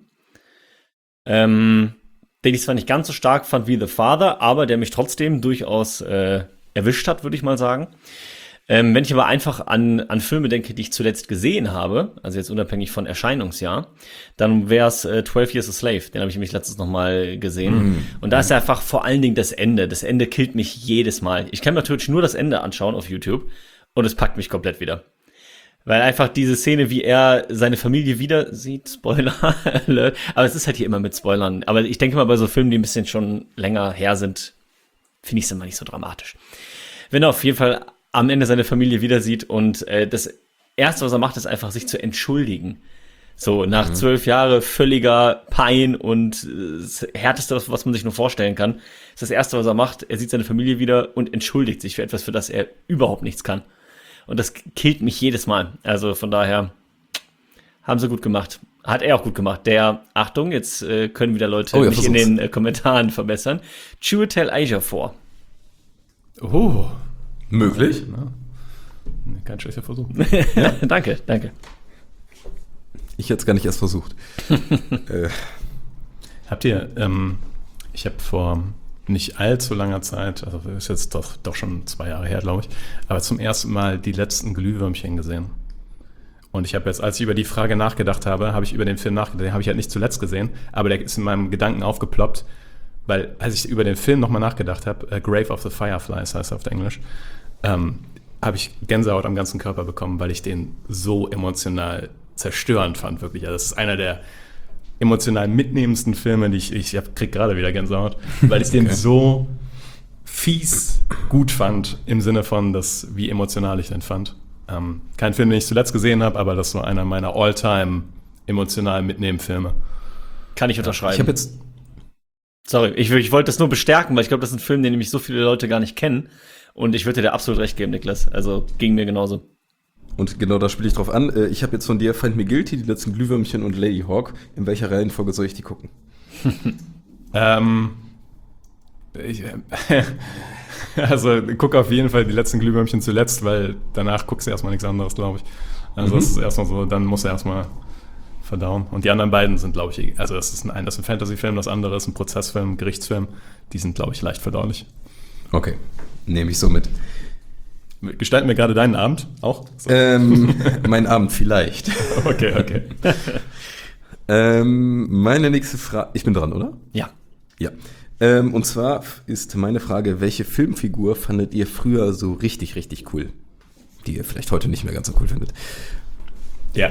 Den ich zwar nicht ganz so stark fand wie The Father, aber der mich trotzdem durchaus erwischt hat, würde ich mal sagen. Wenn ich aber einfach an Filme denke, die ich zuletzt gesehen habe, also jetzt unabhängig von Erscheinungsjahr, dann wäre es 12 Years a Slave. Den habe ich nämlich letztens noch mal gesehen. Und da ist einfach vor allen Dingen das Ende. Das Ende killt mich jedes Mal. Ich kann mir natürlich nur das Ende anschauen auf YouTube und es packt mich komplett wieder. Weil einfach diese Szene, wie er seine Familie wieder sieht, Spoiler Alert, aber es ist halt hier immer mit Spoilern. Aber ich denke mal, bei so Filmen, die ein bisschen schon länger her sind, finde ich es immer nicht so dramatisch. Wenn er auf jeden Fall am Ende seine Familie wieder sieht und das Erste, was er macht, ist einfach sich zu entschuldigen. So nach 12 Jahren völliger Pein und das Härteste, was man sich nur vorstellen kann, ist das Erste, was er macht. Er sieht seine Familie wieder und entschuldigt sich für etwas, für das er überhaupt nichts kann. Und das killt mich jedes Mal. Also von daher haben sie gut gemacht. Hat er auch gut gemacht. Der, Achtung, jetzt können wieder Leute mich in den Kommentaren verbessern. Chiwetel Ejiofor. Oh. Möglich? Ja. Kein schlechter Versuch. Ja. Danke. Ich hätte es gar nicht erst versucht. Habt ihr, ich habe vor nicht allzu langer Zeit, also ist jetzt doch schon 2 Jahre her, glaube ich, aber zum ersten Mal die letzten Glühwürmchen gesehen. Und ich habe jetzt, als ich über die Frage nachgedacht habe, habe ich über den Film nachgedacht, den habe ich halt nicht zuletzt gesehen, aber der ist in meinem Gedanken aufgeploppt, weil als ich über den Film nochmal nachgedacht habe, Grave of the Fireflies heißt er auf Englisch, habe ich Gänsehaut am ganzen Körper bekommen, weil ich den so emotional zerstörend fand, wirklich. Also das ist einer der emotional mitnehmendsten Filme, die ich krieg gerade wieder Gänsehaut, weil ich den so fies gut fand, im Sinne von, wie emotional ich den fand. Kein Film, den ich zuletzt gesehen habe, aber das war einer meiner all-time emotional mitnehmen Filme. Kann ich unterschreiben. Ich habe jetzt... Sorry, ich wollte das nur bestärken, weil ich glaube, das ist ein Film, den nämlich so viele Leute gar nicht kennen. Und ich würde dir absolut recht geben, Niklas. Also ging mir genauso. Und genau da spiele ich drauf an. Ich habe jetzt von dir Find Me Guilty, die letzten Glühwürmchen und Lady Hawk. In welcher Reihenfolge soll ich die gucken? Also guck auf jeden Fall die letzten Glühwürmchen zuletzt, weil danach guckst du erstmal nichts anderes, glaube ich. Also das ist erstmal so, dann musst du erstmal verdauen. Und die anderen beiden sind, glaube ich, also das ist ein Fantasy-Film, das andere ist ein Prozessfilm, ein Gerichtsfilm. Die sind, glaube ich, leicht verdaulich. Okay, nehme ich so mit. Gestalten wir gerade deinen Abend auch? So. Mein Abend vielleicht. Okay. Meine nächste Frage... Ich bin dran, oder? Ja. Ja. Und zwar ist meine Frage, welche Filmfigur fandet ihr früher so richtig, richtig cool? Die ihr vielleicht heute nicht mehr ganz so cool findet. Ja.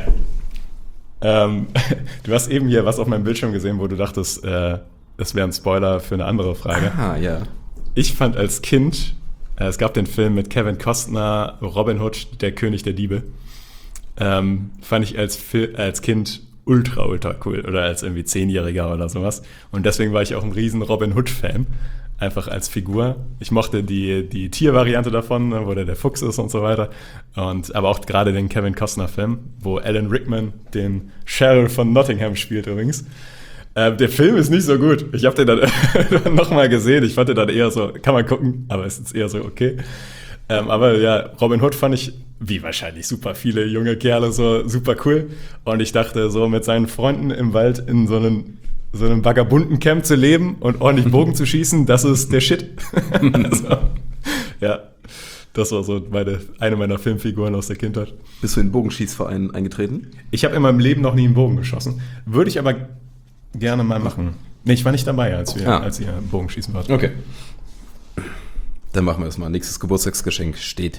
Du hast eben hier was auf meinem Bildschirm gesehen, wo du dachtest, das wäre ein Spoiler für eine andere Frage. Ah, ja. Ich fand als Kind, es gab den Film mit Kevin Costner, Robin Hood, der König der Diebe. Fand ich als Kind ultra cool oder als irgendwie 10-Jähriger oder sowas. Und deswegen war ich auch ein riesen Robin Hood-Fan, einfach als Figur. Ich mochte die Tiervariante davon, wo der Fuchs ist und so weiter. Aber auch gerade den Kevin Costner-Film, wo Alan Rickman den Sheriff von Nottingham spielt übrigens. Der Film ist nicht so gut. Ich habe den dann nochmal gesehen. Ich fand den dann eher so, kann man gucken, aber es ist eher so okay. Aber ja, Robin Hood fand ich, wie wahrscheinlich super viele junge Kerle, so super cool. Und ich dachte, so mit seinen Freunden im Wald in so einem vagabunden Camp zu leben und ordentlich Bogen zu schießen, das ist der Shit. Also, ja, das war so eine meiner Filmfiguren aus der Kindheit. Bist du in den Bogenschießverein eingetreten? Ich habe in meinem Leben noch nie einen Bogen geschossen. Würde ich aber gerne mal machen. Nee, ich war nicht dabei, als ihr Bogenschießen wart. Okay. Dann machen wir das mal. Nächstes Geburtstagsgeschenk steht.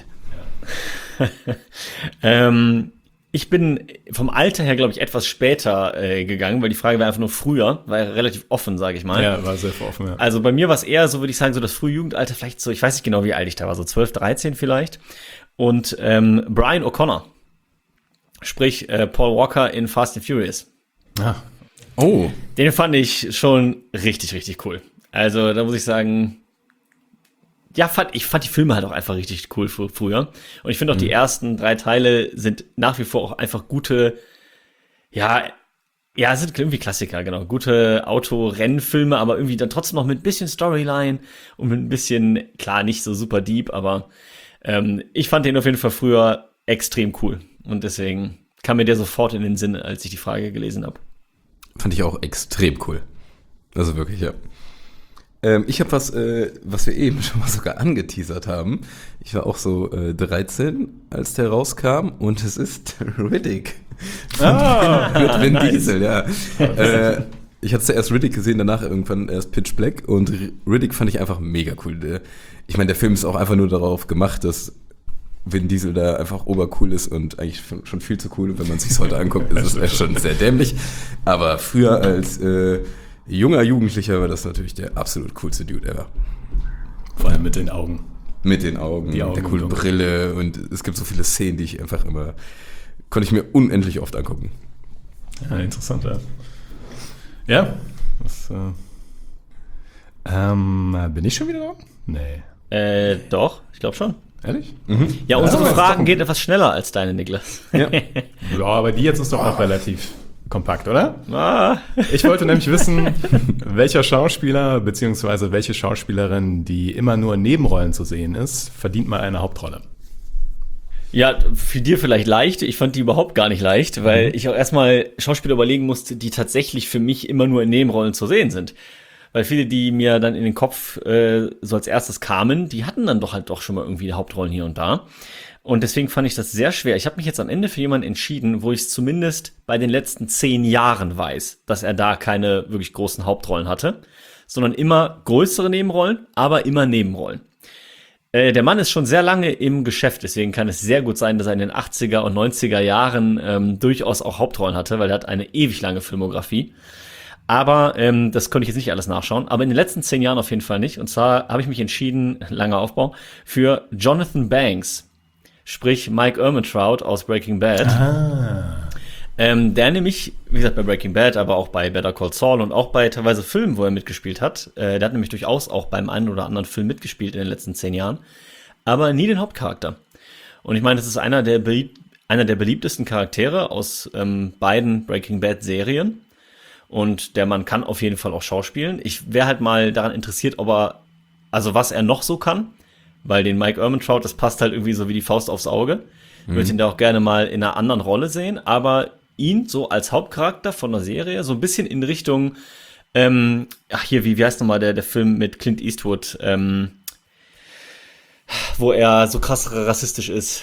Ich bin vom Alter her, glaube ich, etwas später gegangen, weil die Frage war einfach nur früher, war ja relativ offen, sage ich mal. Ja, war sehr offen, ja. Also bei mir war es eher so, würde ich sagen, so das frühe Jugendalter, vielleicht so, ich weiß nicht genau, wie alt ich da war, so 12, 13 vielleicht. Und Brian O'Connor, sprich Paul Walker in Fast and Furious. Ah. Oh. Den fand ich schon richtig, richtig cool. Also da muss ich sagen, ja, ich fand die Filme halt auch einfach richtig cool früher. Und ich finde auch, die ersten 3 Teile sind nach wie vor auch einfach gute, sind irgendwie Klassiker, genau. Gute Autorennfilme, aber irgendwie dann trotzdem noch mit ein bisschen Storyline und mit ein bisschen, klar, nicht so super deep, aber ich fand den auf jeden Fall früher extrem cool. Und deswegen kam mir der sofort in den Sinn, als ich die Frage gelesen habe. Fand ich auch extrem cool. Also wirklich, ja. Ich habe was wir eben schon mal sogar angeteasert haben. Ich war auch so 13, als der rauskam, und es ist Riddick. Mit Vin Diesel, ja. Ich hatte zuerst Riddick gesehen, danach irgendwann erst Pitch Black, und Riddick fand ich einfach mega cool. Ich meine, der Film ist auch einfach nur darauf gemacht, dass Vin Diesel da einfach obercool ist und eigentlich schon viel zu cool. Und wenn man sich's heute anguckt, ist es schon sehr dämlich. Aber früher als junger Jugendlicher war das natürlich der absolut coolste Dude ever. Vor allem mit den Augen. Mit den Augen, Die Augen, der coolen Brille, und es gibt so viele Szenen, die ich einfach konnte ich mir unendlich oft angucken. Ja, interessant, ja. Ja, bin ich schon wieder da? Nee. Doch, ich glaube schon. Ehrlich? Ja, unsere aber Fragen gehen etwas schneller als deine, Niklas. Ja. Ja, aber die jetzt ist doch noch relativ kompakt, oder? Ah. Ich wollte nämlich wissen, welcher Schauspieler bzw. welche Schauspielerin, die immer nur in Nebenrollen zu sehen ist, verdient mal eine Hauptrolle. Ja, für dir vielleicht leicht. Ich fand die überhaupt gar nicht leicht, weil ich auch erstmal Schauspieler überlegen musste, die tatsächlich für mich immer nur in Nebenrollen zu sehen sind. Weil viele, die mir dann in den Kopf so als erstes kamen, die hatten dann doch schon mal irgendwie Hauptrollen hier und da. Und deswegen fand ich das sehr schwer. Ich habe mich jetzt am Ende für jemanden entschieden, wo ich es zumindest bei den letzten 10 Jahren weiß, dass er da keine wirklich großen Hauptrollen hatte, sondern immer größere Nebenrollen, aber immer Nebenrollen. Der Mann ist schon sehr lange im Geschäft, deswegen kann es sehr gut sein, dass er in den 80er und 90er Jahren durchaus auch Hauptrollen hatte, weil er hat eine ewig lange Filmografie. Aber das konnte ich jetzt nicht alles nachschauen. Aber in den letzten 10 Jahren auf jeden Fall nicht. Und zwar habe ich mich entschieden, langer Aufbau, für Jonathan Banks. Sprich Mike Ehrmantraut aus Breaking Bad. Der nämlich, wie gesagt, bei Breaking Bad, aber auch bei Better Call Saul und auch bei teilweise Filmen, wo er mitgespielt hat. Der hat nämlich durchaus auch beim einen oder anderen Film mitgespielt in den letzten 10 Jahren. Aber nie den Hauptcharakter. Und ich meine, das ist einer der beliebtesten Charaktere aus beiden Breaking Bad Serien. Und der Mann kann auf jeden Fall auch schauspielen. Ich wäre halt mal daran interessiert, was er noch so kann. Weil den Mike Ehrmantraut, das passt halt irgendwie so wie die Faust aufs Auge. Ich würde ihn da auch gerne mal in einer anderen Rolle sehen. Aber ihn so als Hauptcharakter von der Serie, so ein bisschen in Richtung, wie heißt nochmal der Film mit Clint Eastwood, wo er so krass rassistisch ist.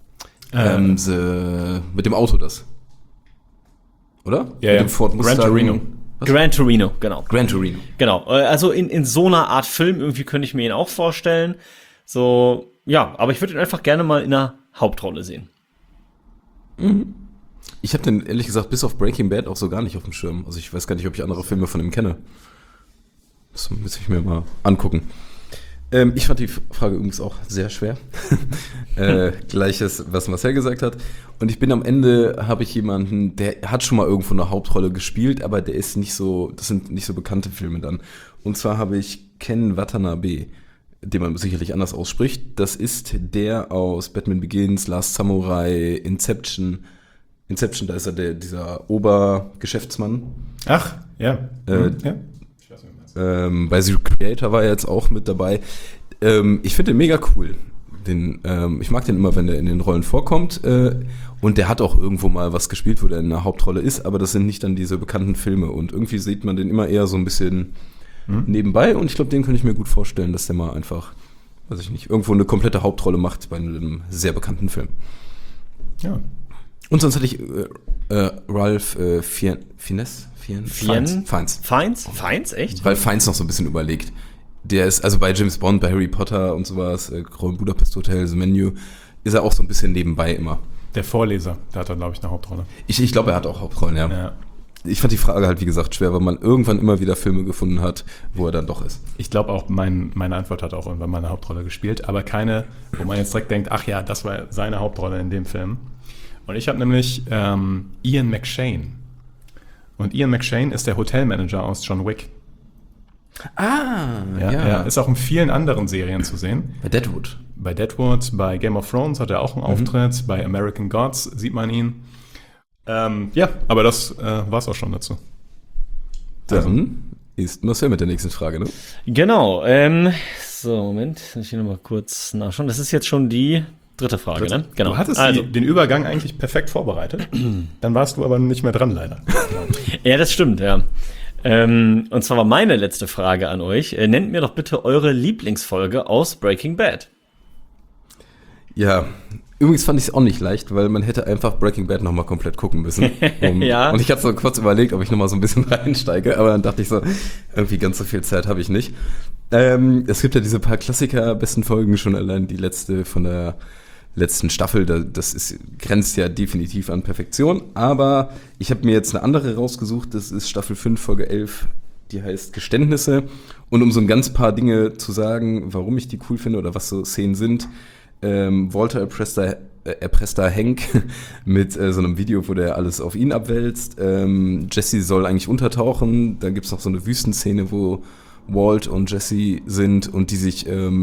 Mit dem Auto das. Oder? Ja, mit dem Ford Mustang. Gran Torino. Gran Torino, genau. Gran Torino. Genau, also in so einer Art Film irgendwie könnte ich mir ihn auch vorstellen. So, ja, aber ich würde ihn einfach gerne mal in einer Hauptrolle sehen. Ich habe den ehrlich gesagt bis auf Breaking Bad auch so gar nicht auf dem Schirm. Also ich weiß gar nicht, ob ich andere Filme von ihm kenne. Das muss ich mir mal angucken. Ich fand die Frage übrigens auch sehr schwer. Gleiches, was Marcel gesagt hat. Und ich bin am Ende, habe ich jemanden, der hat schon mal irgendwo eine Hauptrolle gespielt, aber der ist nicht so, das sind nicht so bekannte Filme dann. Und zwar habe ich Ken Watanabe, den man sicherlich anders ausspricht. Das ist der aus Batman Begins, Last Samurai, Inception. Da ist er dieser Obergeschäftsmann. Ach, Ja. Ja. Bei The Creator war er jetzt auch mit dabei. Ich finde den mega cool. Ich mag den immer, wenn er in den Rollen vorkommt. Und der hat auch irgendwo mal was gespielt, wo der in einer Hauptrolle ist, aber das sind nicht dann diese bekannten Filme. Und irgendwie sieht man den immer eher so ein bisschen nebenbei. Und ich glaube, den könnte ich mir gut vorstellen, dass der mal einfach, weiß ich nicht, irgendwo eine komplette Hauptrolle macht bei einem sehr bekannten Film. Ja. Und sonst hatte ich Ralph Fiennes? Fiennes, echt? Weil Fiennes noch so ein bisschen überlegt. Der ist, also bei James Bond, bei Harry Potter und sowas, Grand Budapest Hotel, The Menu, ist er auch so ein bisschen nebenbei immer. Der Vorleser, der hat dann, glaube ich, eine Hauptrolle. Ich glaube, er hat auch Hauptrollen, ja. Ja. Ich fand die Frage halt, wie gesagt, schwer, weil man irgendwann immer wieder Filme gefunden hat, wo er dann doch ist. Ich glaube auch, meine Antwort hat auch irgendwann mal eine Hauptrolle gespielt, aber keine, wo man jetzt direkt denkt, ach ja, das war seine Hauptrolle in dem Film. Und ich habe nämlich Ian McShane. Und Ian McShane ist der Hotelmanager aus John Wick. Ah, Ja. Er ist auch in vielen anderen Serien zu sehen. Bei Deadwood. Bei Deadwood, bei Game of Thrones hat er auch einen Auftritt, bei American Gods sieht man ihn. Ja, aber das war's auch schon dazu. Dann ist Marcel mit der nächsten Frage, ne? Genau. So, Moment, muss ich hier nochmal kurz nachschauen. Das ist jetzt schon die dritte Frage, ne? Genau. Du hattest den Übergang eigentlich perfekt vorbereitet. Dann warst du aber nicht mehr dran, leider. Ja, das stimmt, ja. Und zwar war meine letzte Frage an euch. Nennt mir doch bitte eure Lieblingsfolge aus Breaking Bad. Ja, übrigens fand ich es auch nicht leicht, weil man hätte einfach Breaking Bad nochmal komplett gucken müssen. Ja. Und ich hatte so kurz überlegt, ob ich nochmal so ein bisschen reinsteige, aber dann dachte ich so, irgendwie ganz so viel Zeit habe ich nicht. Es gibt ja diese paar Klassiker, besten Folgen, schon allein die letzte von der letzten Staffel, grenzt ja definitiv an Perfektion, aber ich habe mir jetzt eine andere rausgesucht, das ist Staffel 5, Folge 11, die heißt Geständnisse, und um so ein ganz paar Dinge zu sagen, warum ich die cool finde oder was so Szenen sind, Walter erpresst da Hank mit so einem Video, wo der alles auf ihn abwälzt. Jesse soll eigentlich untertauchen. Dann gibt's noch so eine Wüstenszene, wo Walt und Jesse sind und die sich,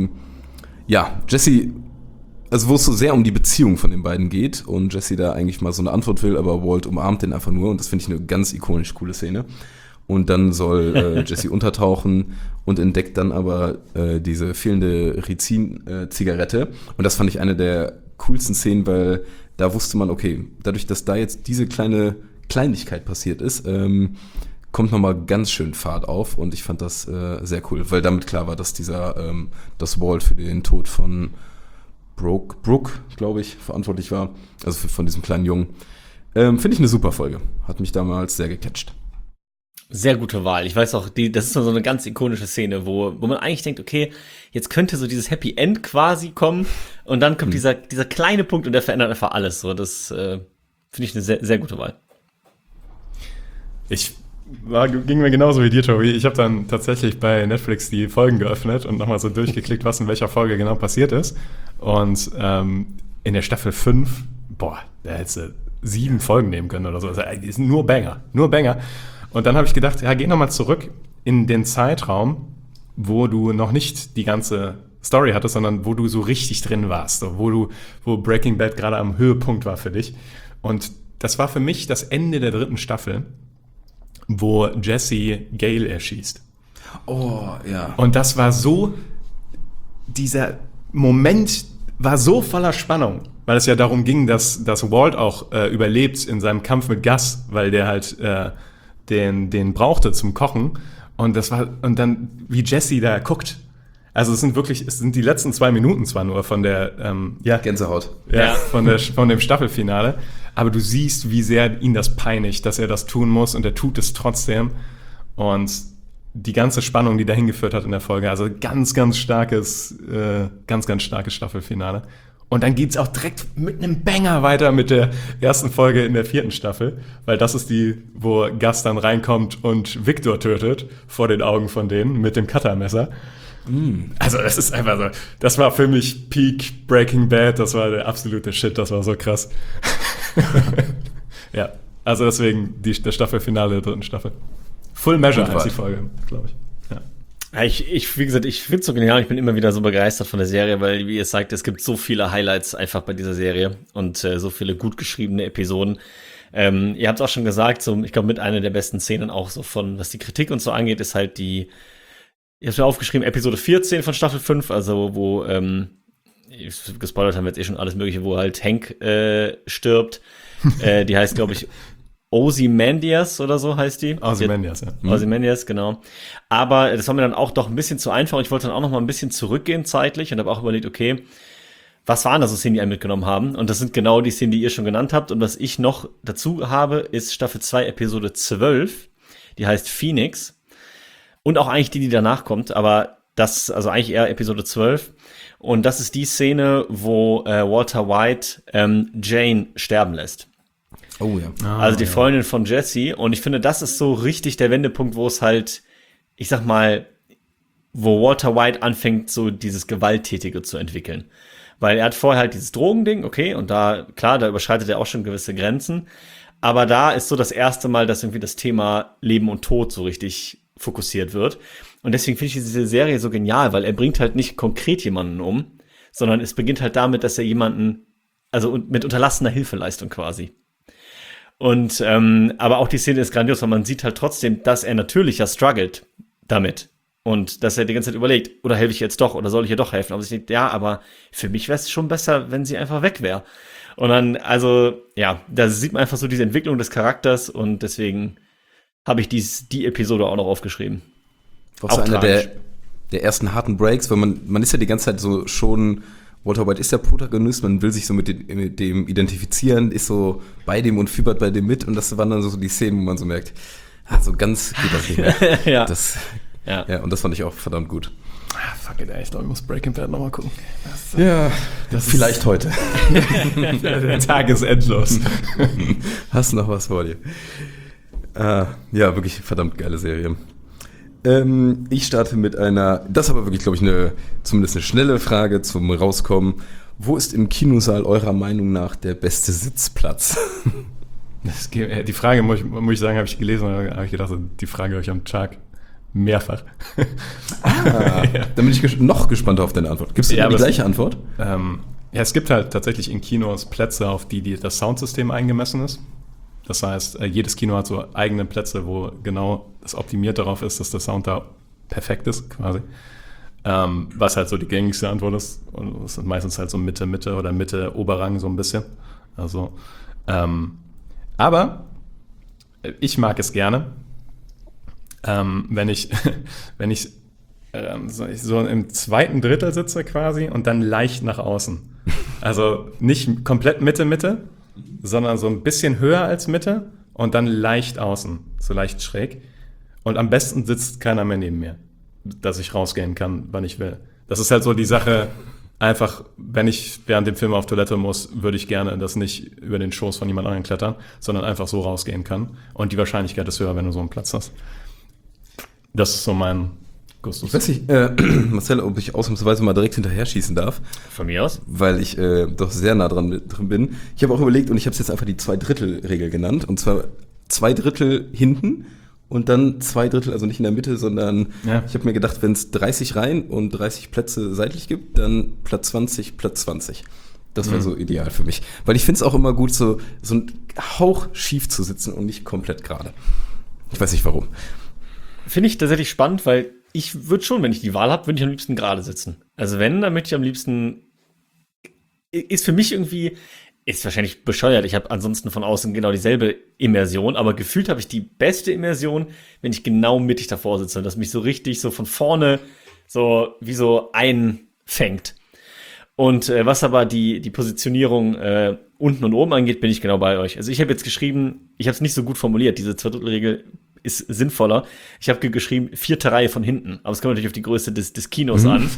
Jesse, also wo es so sehr um die Beziehung von den beiden geht und Jesse da eigentlich mal so eine Antwort will, aber Walt umarmt den einfach nur und das finde ich eine ganz ikonisch coole Szene. Und dann soll Jesse untertauchen und entdeckt dann aber diese fehlende Rizin-Zigarette. Und das fand ich eine der coolsten Szenen, weil da wusste man, okay, dadurch, dass da jetzt diese Kleinigkeit passiert ist, kommt nochmal ganz schön Fahrt auf. Und ich fand das sehr cool, weil damit klar war, dass das Walt für den Tod von Brooke, glaube ich, verantwortlich war. Also von diesem kleinen Jungen. Finde ich eine super Folge. Hat mich damals sehr gecatcht. Sehr gute Wahl. Ich weiß auch, das ist so eine ganz ikonische Szene, wo man eigentlich denkt, okay, jetzt könnte so dieses Happy End quasi kommen und dann kommt dieser kleine Punkt und der verändert einfach alles. So, das finde ich eine sehr, sehr gute Wahl. Ging mir genauso wie dir, Tobi. Ich habe dann tatsächlich bei Netflix die Folgen geöffnet und nochmal so durchgeklickt, was in welcher Folge genau passiert ist. Und in der Staffel 5, da hättest du 7 Folgen nehmen können oder so. Also, die sind nur Banger. Und dann habe ich gedacht, ja, geh nochmal zurück in den Zeitraum, wo du noch nicht die ganze Story hattest, sondern wo du so richtig drin warst, so, wo Breaking Bad gerade am Höhepunkt war für dich. Und das war für mich das Ende der 3. Staffel, wo Jesse Gale erschießt. Oh, ja. Und das war so, dieser Moment war so voller Spannung, weil es ja darum ging, dass Walt auch überlebt in seinem Kampf mit Gus, weil der halt den brauchte zum Kochen. Und dann, wie Jesse da guckt. Also es sind die letzten 2 Minuten zwar nur von der Gänsehaut. Ja, von dem Staffelfinale. Aber du siehst, wie sehr ihn das peinigt, dass er das tun muss und er tut es trotzdem. Und die ganze Spannung, die dahin geführt hat in der Folge, also ganz, ganz starkes Staffelfinale. Und dann geht's auch direkt mit einem Banger weiter mit der ersten Folge in der 4. Staffel, weil das ist die, wo Gus dann reinkommt und Victor tötet vor den Augen von denen mit dem Cuttermesser. Also das ist einfach so, das war für mich Peak Breaking Bad, das war der absolute Shit, das war so krass. Ja, also deswegen das Staffelfinale der 3. Staffel. Full Measure heißt die Folge, glaube ich. Ja, wie gesagt, ich finde es so genial. Ich bin immer wieder so begeistert von der Serie, weil, wie ihr sagt, es gibt so viele Highlights einfach bei dieser Serie und so viele gut geschriebene Episoden. Ihr habt es auch schon gesagt, so, ich glaube, mit einer der besten Szenen auch so von, was die Kritik und so angeht, ist halt ich hab's mir aufgeschrieben, Episode 14 von Staffel 5, also wo, gespoilert haben wir jetzt schon alles Mögliche, wo halt Hank stirbt. Die heißt, glaube ich, Ozymandias oder so heißt die. Ozymandias, ja. Ozymandias, genau. Aber das war mir dann auch doch ein bisschen zu einfach. Ich wollte dann auch noch mal ein bisschen zurückgehen zeitlich und habe auch überlegt, okay, was waren da so Szenen, die einen mitgenommen haben? Und das sind genau die Szenen, die ihr schon genannt habt. Und was ich noch dazu habe, ist Staffel 2, Episode 12. Die heißt Phoenix. Und auch eigentlich die danach kommt. Aber das, also eigentlich eher Episode 12. Und das ist die Szene, wo Walter White Jane sterben lässt. Oh ja. Also die Freundin von Jesse. Und ich finde, das ist so richtig der Wendepunkt, wo es halt, ich sag mal, wo Walter White anfängt, so dieses Gewalttätige zu entwickeln. Weil er hat vorher halt dieses Drogending, okay, und da, klar, da überschreitet er auch schon gewisse Grenzen. Aber da ist so das erste Mal, dass irgendwie das Thema Leben und Tod so richtig fokussiert wird. Und deswegen finde ich diese Serie so genial, weil er bringt halt nicht konkret jemanden um, sondern es beginnt halt damit, dass er jemanden, also mit unterlassener Hilfeleistung quasi. Und aber auch die Szene ist grandios, weil man sieht halt trotzdem, dass er natürlich ja struggelt damit. Und dass er die ganze Zeit überlegt, oder helfe ich jetzt doch, oder soll ich ihr doch helfen? Aber ich denke, ja, aber für mich wäre es schon besser, wenn sie einfach weg wäre. Und dann, also, ja, da sieht man einfach so diese Entwicklung des Charakters und deswegen habe ich die Episode auch noch aufgeschrieben. Auch so einer der ersten harten Breaks, weil man ist ja die ganze Zeit so schon, Walter White ist der Protagonist, man will sich so mit dem identifizieren, ist so bei dem und fiebert bei dem mit und das waren dann so die Szenen, wo man so merkt, so ganz geht das nicht mehr. Ja. Ja, und das fand ich auch verdammt gut. Fuck it, ey, ich glaube, ich muss Breaking Bad nochmal gucken. Das vielleicht heute. Der Tag ist endlos. Hast du noch was vor dir? Ja, wirklich verdammt geile Serie. Ich starte mit das ist aber wirklich, glaube ich, zumindest eine schnelle Frage zum Rauskommen. Wo ist im Kinosaal eurer Meinung nach der beste Sitzplatz? Die Frage, muss ich sagen, habe ich gelesen und habe ich gedacht, die Frage höre ich am Tag mehrfach. Ja. Dann bin ich noch gespannter auf deine Antwort. Gibst du die gleiche Antwort? Ja, es gibt halt tatsächlich in Kinos Plätze, auf die das Soundsystem eingemessen ist. Das heißt, jedes Kino hat so eigene Plätze, wo genau das optimiert darauf ist, dass der Sound da perfekt ist, quasi. Was halt so die gängigste Antwort ist. Und das ist meistens halt so Mitte oder Mitte, Oberrang so ein bisschen. Also, aber ich mag es gerne, wenn ich so im zweiten Drittel sitze quasi und dann leicht nach außen. Also nicht komplett Mitte, sondern so ein bisschen höher als Mitte und dann leicht außen, so leicht schräg. Und am besten sitzt keiner mehr neben mir, dass ich rausgehen kann, wann ich will. Das ist halt so die Sache, einfach, wenn ich während dem Film auf Toilette muss, würde ich gerne das nicht über den Schoß von jemand anderem klettern, sondern einfach so rausgehen kann. Und die Wahrscheinlichkeit ist höher, wenn du so einen Platz hast. Das ist so mein Gustus. Ich weiß nicht, Marcel, ob ich ausnahmsweise mal direkt hinterher schießen darf. Von mir aus? Weil ich doch sehr nah drin bin. Ich habe auch überlegt und ich habe es jetzt einfach die 2/3-Regel genannt. Und zwar 2/3 hinten und dann 2/3, also nicht in der Mitte, sondern ich habe mir gedacht, wenn es 30 Reihen und 30 Plätze seitlich gibt, dann Platz 20, Platz 20. Das wäre so ideal für mich. Weil ich finde es auch immer gut, so ein Hauch schief zu sitzen und nicht komplett gerade. Ich weiß nicht warum. Finde ich tatsächlich spannend, weil ich würde schon, wenn ich die Wahl habe, würde ich am liebsten gerade sitzen. Also wenn, dann möchte ich am liebsten, ist für mich irgendwie, ist wahrscheinlich bescheuert, ich habe ansonsten von außen genau dieselbe Immersion, aber gefühlt habe ich die beste Immersion, wenn ich genau mittig davor sitze und das mich so richtig so von vorne so wie so einfängt. Und was aber die Positionierung unten und oben angeht, bin ich genau bei euch. Also ich habe jetzt geschrieben, ich habe es nicht so gut formuliert, diese 2/3-Regel ist sinnvoller. Ich habe geschrieben, 4. Reihe von hinten. Aber es kommt natürlich auf die Größe des Kinos an.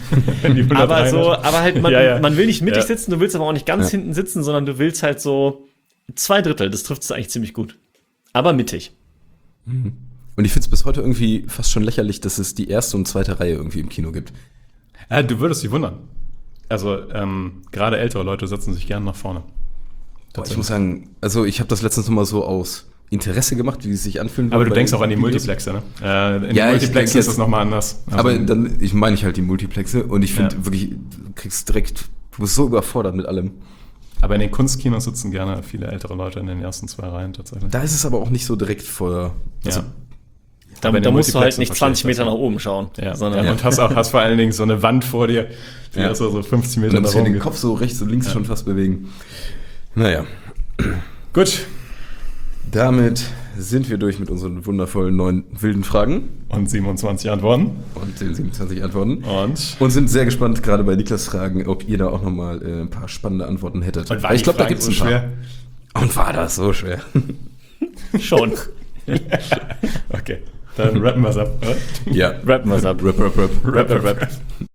aber halt, man will nicht mittig sitzen, du willst aber auch nicht ganz hinten sitzen, sondern du willst halt so 2/3. Das trifft es eigentlich ziemlich gut. Aber mittig. Und ich finde es bis heute irgendwie fast schon lächerlich, dass es die 1. und 2. Reihe irgendwie im Kino gibt. Du würdest dich wundern. Also, gerade ältere Leute setzen sich gerne nach vorne. Ich muss sagen, also ich habe das letztens noch mal so aus Interesse gemacht, wie es sich anfühlen. Aber du denkst auch an die Multiplexe, ne? In den Multiplexen ist das nochmal anders. Also aber dann, ich meine halt die Multiplexe und ich finde wirklich, du bist so überfordert mit allem. Aber in den Kunstkinos sitzen gerne viele ältere Leute in den ersten 2 Reihen tatsächlich. Da ist es aber auch nicht so direkt vor. Also, Ja. Da, Aber in da den musst du halt Multiplexen nicht 20 verstehe ich Meter das, nach oben schauen. Ja. Sondern Und hast vor allen Dingen so eine Wand vor dir, die Ja. so 50 Und Meter dann nach muss ich oben den geht. Kopf so rechts und links schon fast bewegen. Naja, Gut. damit sind wir durch mit unseren wundervollen 9 wilden Fragen Und 27 Antworten. und den 27 Antworten. Und Sind sehr gespannt, gerade bei Niklas Fragen, ob ihr da auch nochmal ein paar spannende Antworten hättet. war Weil ich die glaube, da Frage gibt es so ein paar. schwer? Und war das so schwer? schon. Okay, dann rappen wir es ab. Oder? Ja. Rappen wir's ab. Rap. Rap.